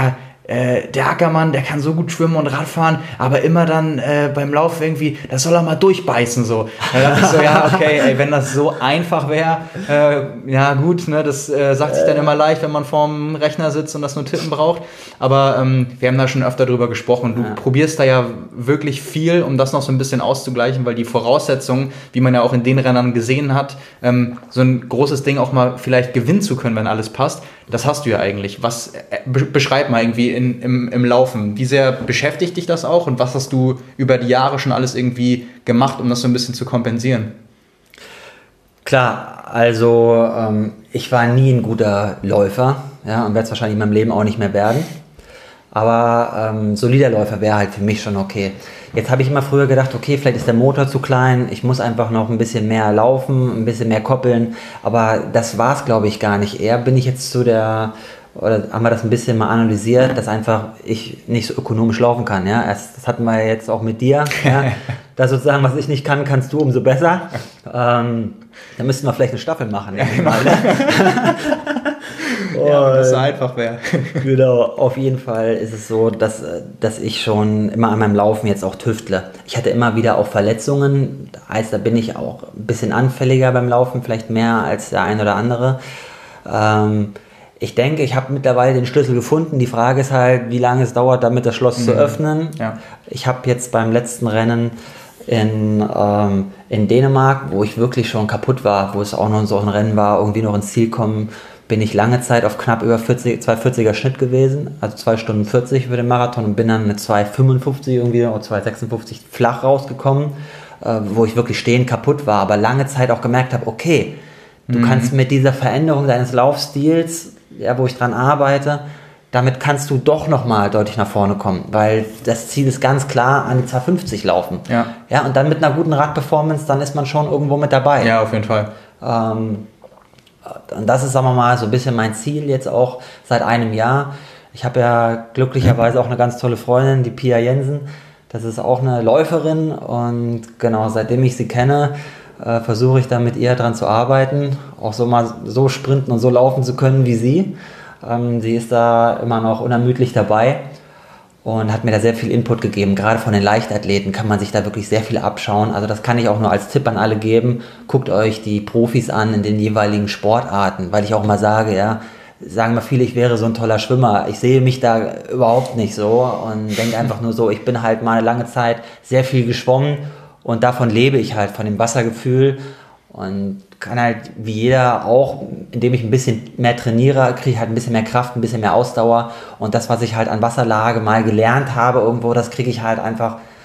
Speaker 1: der Ackermann, der kann so gut schwimmen und Radfahren, aber immer dann beim Lauf irgendwie, das soll er mal durchbeißen, so. Da dachte ich so, okay, wenn das so einfach wäre, gut, ne, das sagt sich dann immer leicht, wenn man vorm Rechner sitzt und das nur tippen braucht, aber wir haben da schon öfter drüber gesprochen. Du probierst da ja wirklich viel, um das noch so ein bisschen auszugleichen, weil die Voraussetzungen, wie man ja auch in den Rennern gesehen hat, so ein großes Ding auch mal vielleicht gewinnen zu können, wenn alles passt, das hast du ja eigentlich. Was beschreib mal irgendwie im Laufen. Wie sehr beschäftigt dich das auch und was hast du über die Jahre schon alles irgendwie gemacht, um das so ein bisschen zu kompensieren?
Speaker 2: Klar, also ich war nie ein guter Läufer, und werde es wahrscheinlich in meinem Leben auch nicht mehr werden. Aber solider Läufer wäre halt für mich schon okay. Jetzt habe ich immer früher gedacht, okay, vielleicht ist der Motor zu klein, ich muss einfach noch ein bisschen mehr laufen, ein bisschen mehr koppeln, aber das war es, glaube ich, gar nicht. Eher bin ich jetzt oder haben wir das ein bisschen mal analysiert, dass einfach ich nicht so ökonomisch laufen kann. Ja? Das hatten wir jetzt auch mit dir. Ja? Das sozusagen, was ich nicht kann, kannst du umso besser. Da müssten wir vielleicht eine Staffel machen. Ja, genau.
Speaker 1: Wenn das so einfach wäre.
Speaker 2: Genau, auf jeden Fall ist es so, dass ich schon immer an meinem Laufen jetzt auch tüftle. Ich hatte immer wieder auch Verletzungen, heißt, da bin ich auch ein bisschen anfälliger beim Laufen, vielleicht mehr als der ein oder andere. Ich denke, ich habe mittlerweile den Schlüssel gefunden. Die Frage ist halt, wie lange es dauert, damit das Schloss zu öffnen. Ja. Ich habe jetzt beim letzten Rennen in Dänemark, wo ich wirklich schon kaputt war, wo es auch noch so ein Rennen war, irgendwie noch ins Ziel kommen, bin ich lange Zeit auf knapp über 2,40er Schnitt gewesen, also 2 Stunden 40 für den Marathon, und bin dann mit 2,55 irgendwie oder 2,56 flach rausgekommen, wo ich wirklich stehend kaputt war, aber lange Zeit auch gemerkt habe, okay, du kannst mit dieser Veränderung deines Laufstils, wo ich dran arbeite, damit kannst du doch nochmal deutlich nach vorne kommen, weil das Ziel ist ganz klar, an die 2,50 laufen. Ja, und dann mit einer guten Radperformance, dann ist man schon irgendwo mit dabei.
Speaker 1: Ja, auf jeden Fall.
Speaker 2: Und das ist, sagen wir mal, so ein bisschen mein Ziel jetzt auch seit einem Jahr. Ich habe ja glücklicherweise auch eine ganz tolle Freundin, die Pia Jensen. Das ist auch eine Läuferin, und genau, seitdem ich sie kenne, versuche ich da mit ihr dran zu arbeiten, auch so mal so sprinten und so laufen zu können wie sie. Sie ist da immer noch unermüdlich dabei und hat mir da sehr viel Input gegeben. Gerade von den Leichtathleten kann man sich da wirklich sehr viel abschauen. Also das kann ich auch nur als Tipp an alle geben. Guckt euch die Profis an in den jeweiligen Sportarten, weil ich auch mal sage, sagen mal viele, ich wäre so ein toller Schwimmer. Ich sehe mich da überhaupt nicht so und denke einfach nur so, ich bin halt mal eine lange Zeit sehr viel geschwommen und davon lebe ich halt, von dem Wassergefühl, und kann halt wie jeder auch, indem ich ein bisschen mehr trainiere, kriege ich halt ein bisschen mehr Kraft, ein bisschen mehr Ausdauer, und das, was ich halt an Wasserlage mal gelernt habe irgendwo, das kriege ich halt einfach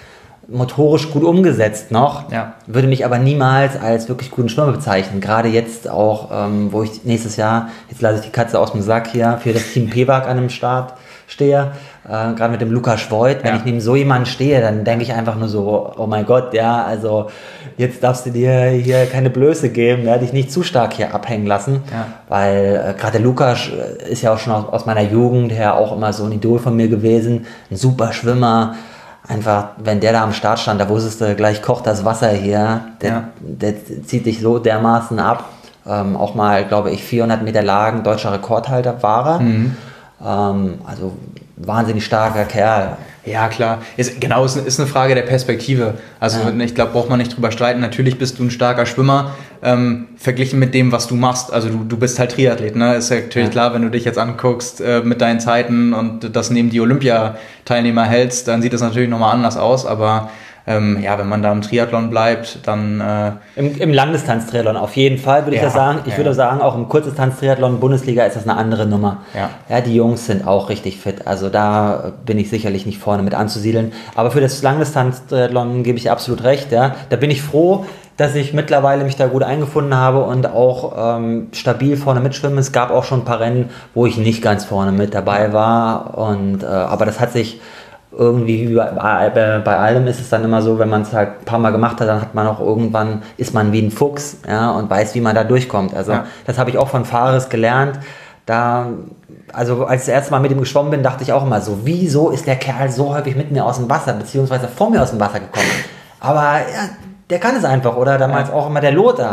Speaker 2: motorisch gut umgesetzt noch,
Speaker 1: Ja.
Speaker 2: würde mich aber niemals als wirklich guten Schwimmer bezeichnen. Gerade jetzt auch, wo ich nächstes Jahr, jetzt lasse ich die Katze aus dem Sack hier, für das Team PWAG an dem Start stehe, gerade mit dem Lukas Schwoid, wenn ich neben so jemanden stehe, dann denke ich einfach nur so, oh mein Gott, ja, also jetzt darfst du dir hier keine Blöße geben, ja, dich nicht zu stark hier abhängen lassen, weil gerade der Lukas ist ja auch schon aus meiner Jugend her auch immer so ein Idol von mir gewesen, ein super Schwimmer. Einfach, wenn der da am Start stand, da wusstest du, gleich kocht das Wasser hier, der zieht dich so dermaßen ab. Auch mal, glaube ich, 400 Meter Lagen, deutscher Rekordhalter war er. Also wahnsinnig starker Kerl.
Speaker 1: Ja, klar. Ist eine Frage der Perspektive. Also ich glaube, braucht man nicht drüber streiten. Natürlich bist du ein starker Schwimmer, verglichen mit dem, was du machst. Also du bist halt Triathlet, ne? Ist ja natürlich klar, wenn du dich jetzt anguckst mit deinen Zeiten und das neben die Olympiateilnehmer hältst, dann sieht das natürlich nochmal anders aus. Aber wenn man da im Triathlon bleibt, dann...
Speaker 2: Im Langdistanz-Triathlon auf jeden Fall, würde ich das sagen. Ich würde sagen, auch im Kurzdistanz-Triathlon, Bundesliga, ist das eine andere Nummer. Ja, die Jungs sind auch richtig fit. Also da bin ich sicherlich nicht vorne mit anzusiedeln. Aber für das Langdistanz-Triathlon gebe ich absolut recht. Ja. Da bin ich froh, dass ich mittlerweile mich da gut eingefunden habe und auch stabil vorne mitschwimme. Es gab auch schon ein paar Rennen, wo ich nicht ganz vorne mit dabei war. Aber das hat sich... irgendwie bei allem ist es dann immer so, wenn man es halt ein paar Mal gemacht hat, dann hat man auch irgendwann, ist man wie ein Fuchs, ja, und weiß, wie man da durchkommt. Also das habe ich auch von Fares gelernt. Also als ich das erste Mal mit ihm geschwommen bin, dachte ich auch immer so, wieso ist der Kerl so häufig mit mir aus dem Wasser, beziehungsweise vor mir aus dem Wasser gekommen? Aber ja, der kann es einfach, oder damals auch immer der Lothar.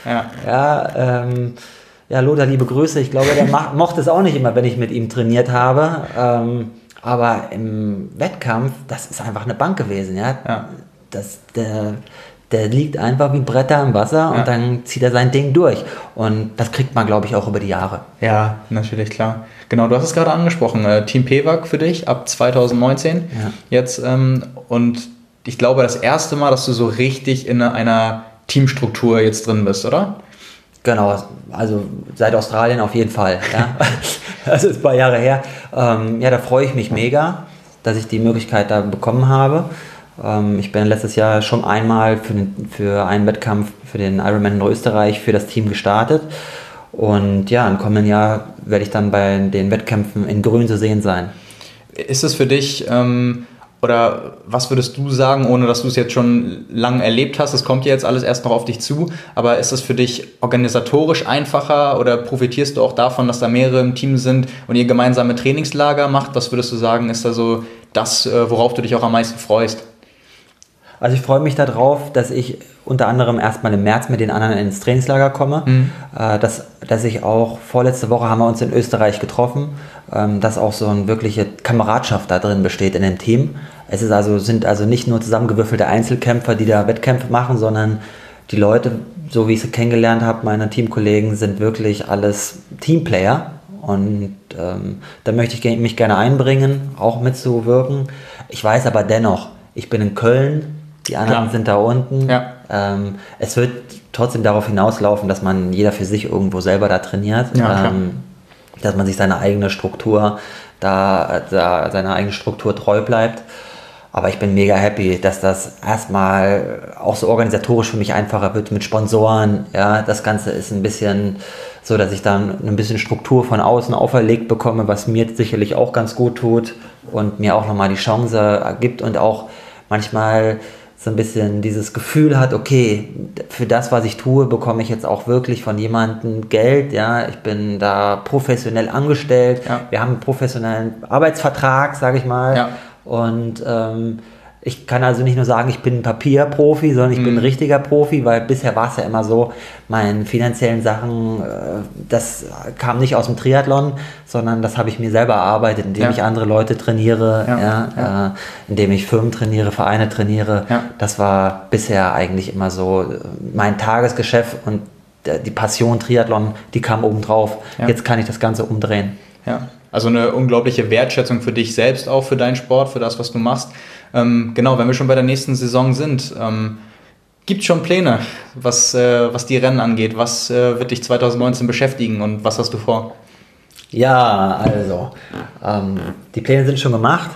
Speaker 2: Ja, Lothar, liebe Grüße. Ich glaube, der mochte es auch nicht immer, wenn ich mit ihm trainiert habe. Aber im Wettkampf, das ist einfach eine Bank gewesen, ja. Der liegt einfach wie Bretter im Wasser und dann zieht er sein Ding durch. Und das kriegt man, glaube ich, auch über die Jahre.
Speaker 1: Ja, natürlich, klar. Genau, du hast es gerade angesprochen, Team PWAG für dich ab 2019 jetzt. Und ich glaube, das erste Mal, dass du so richtig in einer Teamstruktur jetzt drin bist, oder?
Speaker 2: Genau, also seit Australien auf jeden Fall. Ja. Das ist ein paar Jahre her. Da freue ich mich mega, dass ich die Möglichkeit da bekommen habe. Ich bin letztes Jahr schon einmal für einen Wettkampf für den Ironman in Österreich für das Team gestartet. Und ja, im kommenden Jahr werde ich dann bei den Wettkämpfen in Grün zu sehen sein.
Speaker 1: Ist es für dich... Oder was würdest du sagen, ohne dass du es jetzt schon lange erlebt hast? Es kommt ja jetzt alles erst noch auf dich zu, aber ist es für dich organisatorisch einfacher oder profitierst du auch davon, dass da mehrere im Team sind und ihr gemeinsame Trainingslager macht? Was würdest du sagen, ist da so das, worauf du dich auch am meisten freust?
Speaker 2: Also ich freue mich darauf, dass ich unter anderem erstmal im März mit den anderen ins Trainingslager komme. Dass ich auch, vorletzte Woche haben wir uns in Österreich getroffen, dass auch so eine wirkliche Kameradschaft da drin besteht in dem Team. Sind also nicht nur zusammengewürfelte Einzelkämpfer, die da Wettkämpfe machen, sondern die Leute, so wie ich sie kennengelernt habe, meine Teamkollegen, sind wirklich alles Teamplayer. Und da möchte ich mich gerne einbringen, auch mitzuwirken. Ich weiß aber dennoch, ich bin in Köln, die anderen sind da unten. Ja. Es wird trotzdem darauf hinauslaufen, dass man jeder für sich irgendwo selber da trainiert. Dass man sich seine eigene Struktur, seiner eigenen Struktur treu bleibt. Aber ich bin mega happy, dass das erstmal auch so organisatorisch für mich einfacher wird mit Sponsoren. Ja, das Ganze ist ein bisschen so, dass ich dann ein bisschen Struktur von außen auferlegt bekomme, was mir sicherlich auch ganz gut tut und mir auch nochmal die Chance gibt und auch manchmal so ein bisschen dieses Gefühl hat, okay, für das, was ich tue, bekomme ich jetzt auch wirklich von jemandem Geld, ja, ich bin da professionell angestellt, wir haben einen professionellen Arbeitsvertrag, sage ich mal, und ich kann also nicht nur sagen, ich bin ein Papierprofi, sondern ich bin ein richtiger Profi, weil bisher war es ja immer so, meine finanziellen Sachen, das kam nicht aus dem Triathlon, sondern das habe ich mir selber erarbeitet, indem ich andere Leute trainiere, indem ich Firmen trainiere, Vereine trainiere. Das war bisher eigentlich immer so mein Tagesgeschäft und die Passion Triathlon, die kam obendrauf. Jetzt kann ich das Ganze umdrehen.
Speaker 1: Ja, also eine unglaubliche Wertschätzung für dich selbst auch, für deinen Sport, für das, was du machst. Genau, wenn wir schon bei der nächsten Saison sind, gibt es schon Pläne, was die Rennen angeht? Was wird dich 2019 beschäftigen und was hast du vor?
Speaker 2: Ja, also, die Pläne sind schon gemacht.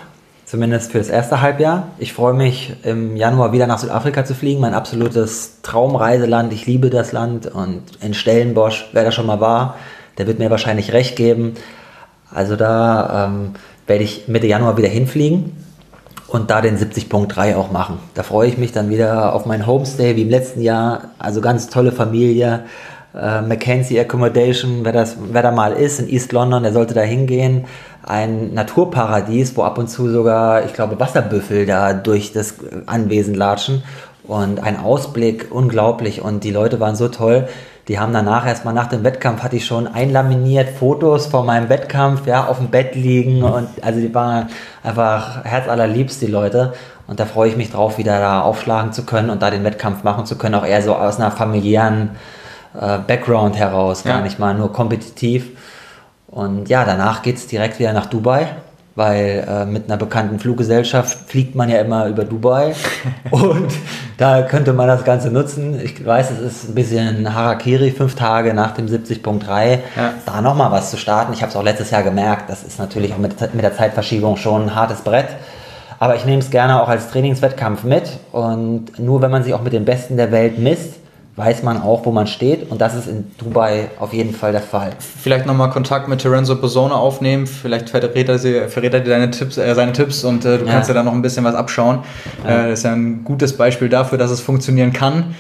Speaker 2: zumindest für das erste Halbjahr. Ich freue mich, im Januar wieder nach Südafrika zu fliegen, mein absolutes Traumreiseland. Ich liebe das Land und in Stellenbosch, wer da schon mal war, der wird mir wahrscheinlich recht geben. Also da werde ich Mitte Januar wieder hinfliegen und da den 70.3 auch machen. Da freue ich mich dann wieder auf meinen Homestay wie im letzten Jahr. Also ganz tolle Familie, Mackenzie Accommodation, wer da mal ist in East London, der sollte da hingehen. Ein Naturparadies, wo ab und zu sogar, ich glaube, Wasserbüffel da durch das Anwesen latschen. Und ein Ausblick, unglaublich. Und die Leute waren so toll. Die haben danach erstmal nach dem Wettkampf, hatte ich schon einlaminiert Fotos von meinem Wettkampf, ja, auf dem Bett liegen. Und also die waren einfach herzallerliebst, die Leute. Und da freue ich mich drauf, wieder da aufschlagen zu können und da den Wettkampf machen zu können. Auch eher so aus einer familiären Background heraus, gar nicht mal nur kompetitiv. Und ja, danach geht es direkt wieder nach Dubai, weil mit einer bekannten Fluggesellschaft fliegt man ja immer über Dubai und da könnte man das Ganze nutzen. Ich weiß, es ist ein bisschen Harakiri, 5 Tage nach dem 70.3, da nochmal was zu starten. Ich habe es auch letztes Jahr gemerkt, das ist natürlich auch mit der Zeitverschiebung schon ein hartes Brett. Aber ich nehme es gerne auch als Trainingswettkampf mit und nur wenn man sich auch mit den Besten der Welt misst, weiß man auch, wo man steht und das ist in Dubai auf jeden Fall der Fall.
Speaker 1: Vielleicht nochmal Kontakt mit Terenzo Bossone aufnehmen, vielleicht verrät er dir seine Tipps und du kannst dir da noch ein bisschen was abschauen. Das ist ja ein gutes Beispiel dafür, dass es funktionieren kann.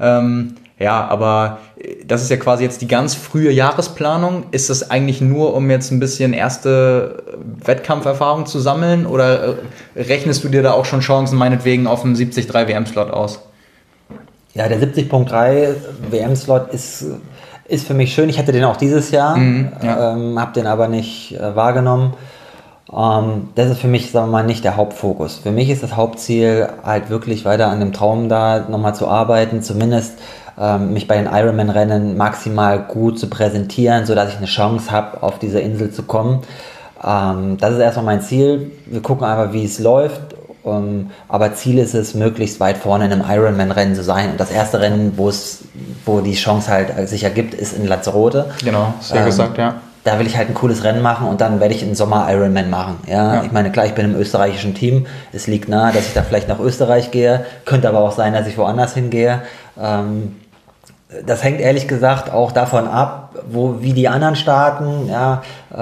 Speaker 1: Aber das ist ja quasi jetzt die ganz frühe Jahresplanung. Ist das eigentlich nur, um jetzt ein bisschen erste Wettkampferfahrung zu sammeln oder rechnest du dir da auch schon Chancen meinetwegen auf einen 73 WM-Slot aus?
Speaker 2: Ja, der 70.3 WM-Slot ist für mich schön. Ich hatte den auch dieses Jahr, habe den aber nicht wahrgenommen. Das ist für mich, sagen wir mal, nicht der Hauptfokus. Für mich ist das Hauptziel, halt wirklich weiter an dem Traum da nochmal zu arbeiten, zumindest mich bei den Ironman-Rennen maximal gut zu präsentieren, sodass ich eine Chance habe, auf diese Insel zu kommen. Das ist erstmal mein Ziel. Wir gucken einfach, wie es läuft. Aber Ziel ist es, möglichst weit vorne in einem Ironman-Rennen zu sein. Und das erste Rennen, wo die Chance halt sich ergibt, ist in Lanzarote.
Speaker 1: Genau, sehr gesagt, ja.
Speaker 2: Da will ich halt ein cooles Rennen machen und dann werde ich einen Sommer-Ironman machen. Ja? Ich meine, klar, ich bin im österreichischen Team. Es liegt nahe, dass ich da vielleicht nach Österreich gehe. Könnte aber auch sein, dass ich woanders hingehe. Das hängt ehrlich gesagt auch davon ab, wie die anderen starten. Ja?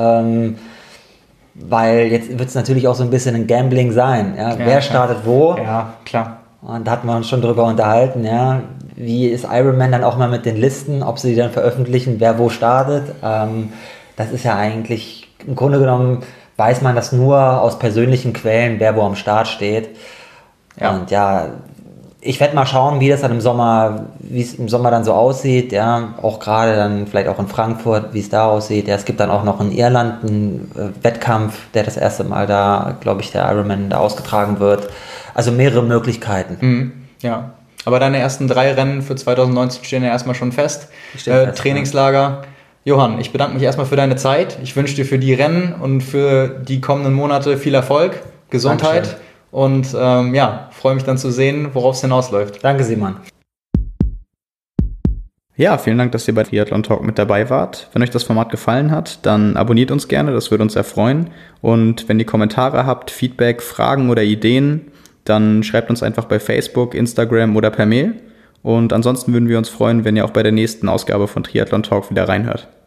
Speaker 2: Weil jetzt wird es natürlich auch so ein bisschen ein Gambling sein. Ja? Wer startet wo?
Speaker 1: Ja, klar.
Speaker 2: Und da hatten wir uns schon drüber unterhalten. Ja? Wie ist Ironman dann auch mal mit den Listen, ob sie die dann veröffentlichen, wer wo startet? Das ist ja eigentlich, im Grunde genommen weiß man das nur aus persönlichen Quellen, wer wo am Start steht. Ja. Und ja, ich werde mal schauen, wie es im Sommer dann so aussieht, ja, auch gerade dann vielleicht auch in Frankfurt, wie es da aussieht. Ja, es gibt dann auch noch in Irland einen Wettkampf, der das erste Mal da, glaube ich, der Ironman da ausgetragen wird. Also mehrere Möglichkeiten.
Speaker 1: Ja, aber deine ersten 3 Rennen für 2019 stehen ja erstmal schon fest. Trainingslager. Johann, ich bedanke mich erstmal für deine Zeit. Ich wünsche dir für die Rennen und für die kommenden Monate viel Erfolg, Gesundheit. Dankeschön. Und freue mich dann zu sehen, worauf es hinausläuft.
Speaker 2: Danke, Simon.
Speaker 1: Ja, vielen Dank, dass ihr bei Triathlon Talk mit dabei wart. Wenn euch das Format gefallen hat, dann abonniert uns gerne, das würde uns sehr freuen. Und wenn ihr Kommentare habt, Feedback, Fragen oder Ideen, dann schreibt uns einfach bei Facebook, Instagram oder per Mail. Und ansonsten würden wir uns freuen, wenn ihr auch bei der nächsten Ausgabe von Triathlon Talk wieder reinhört.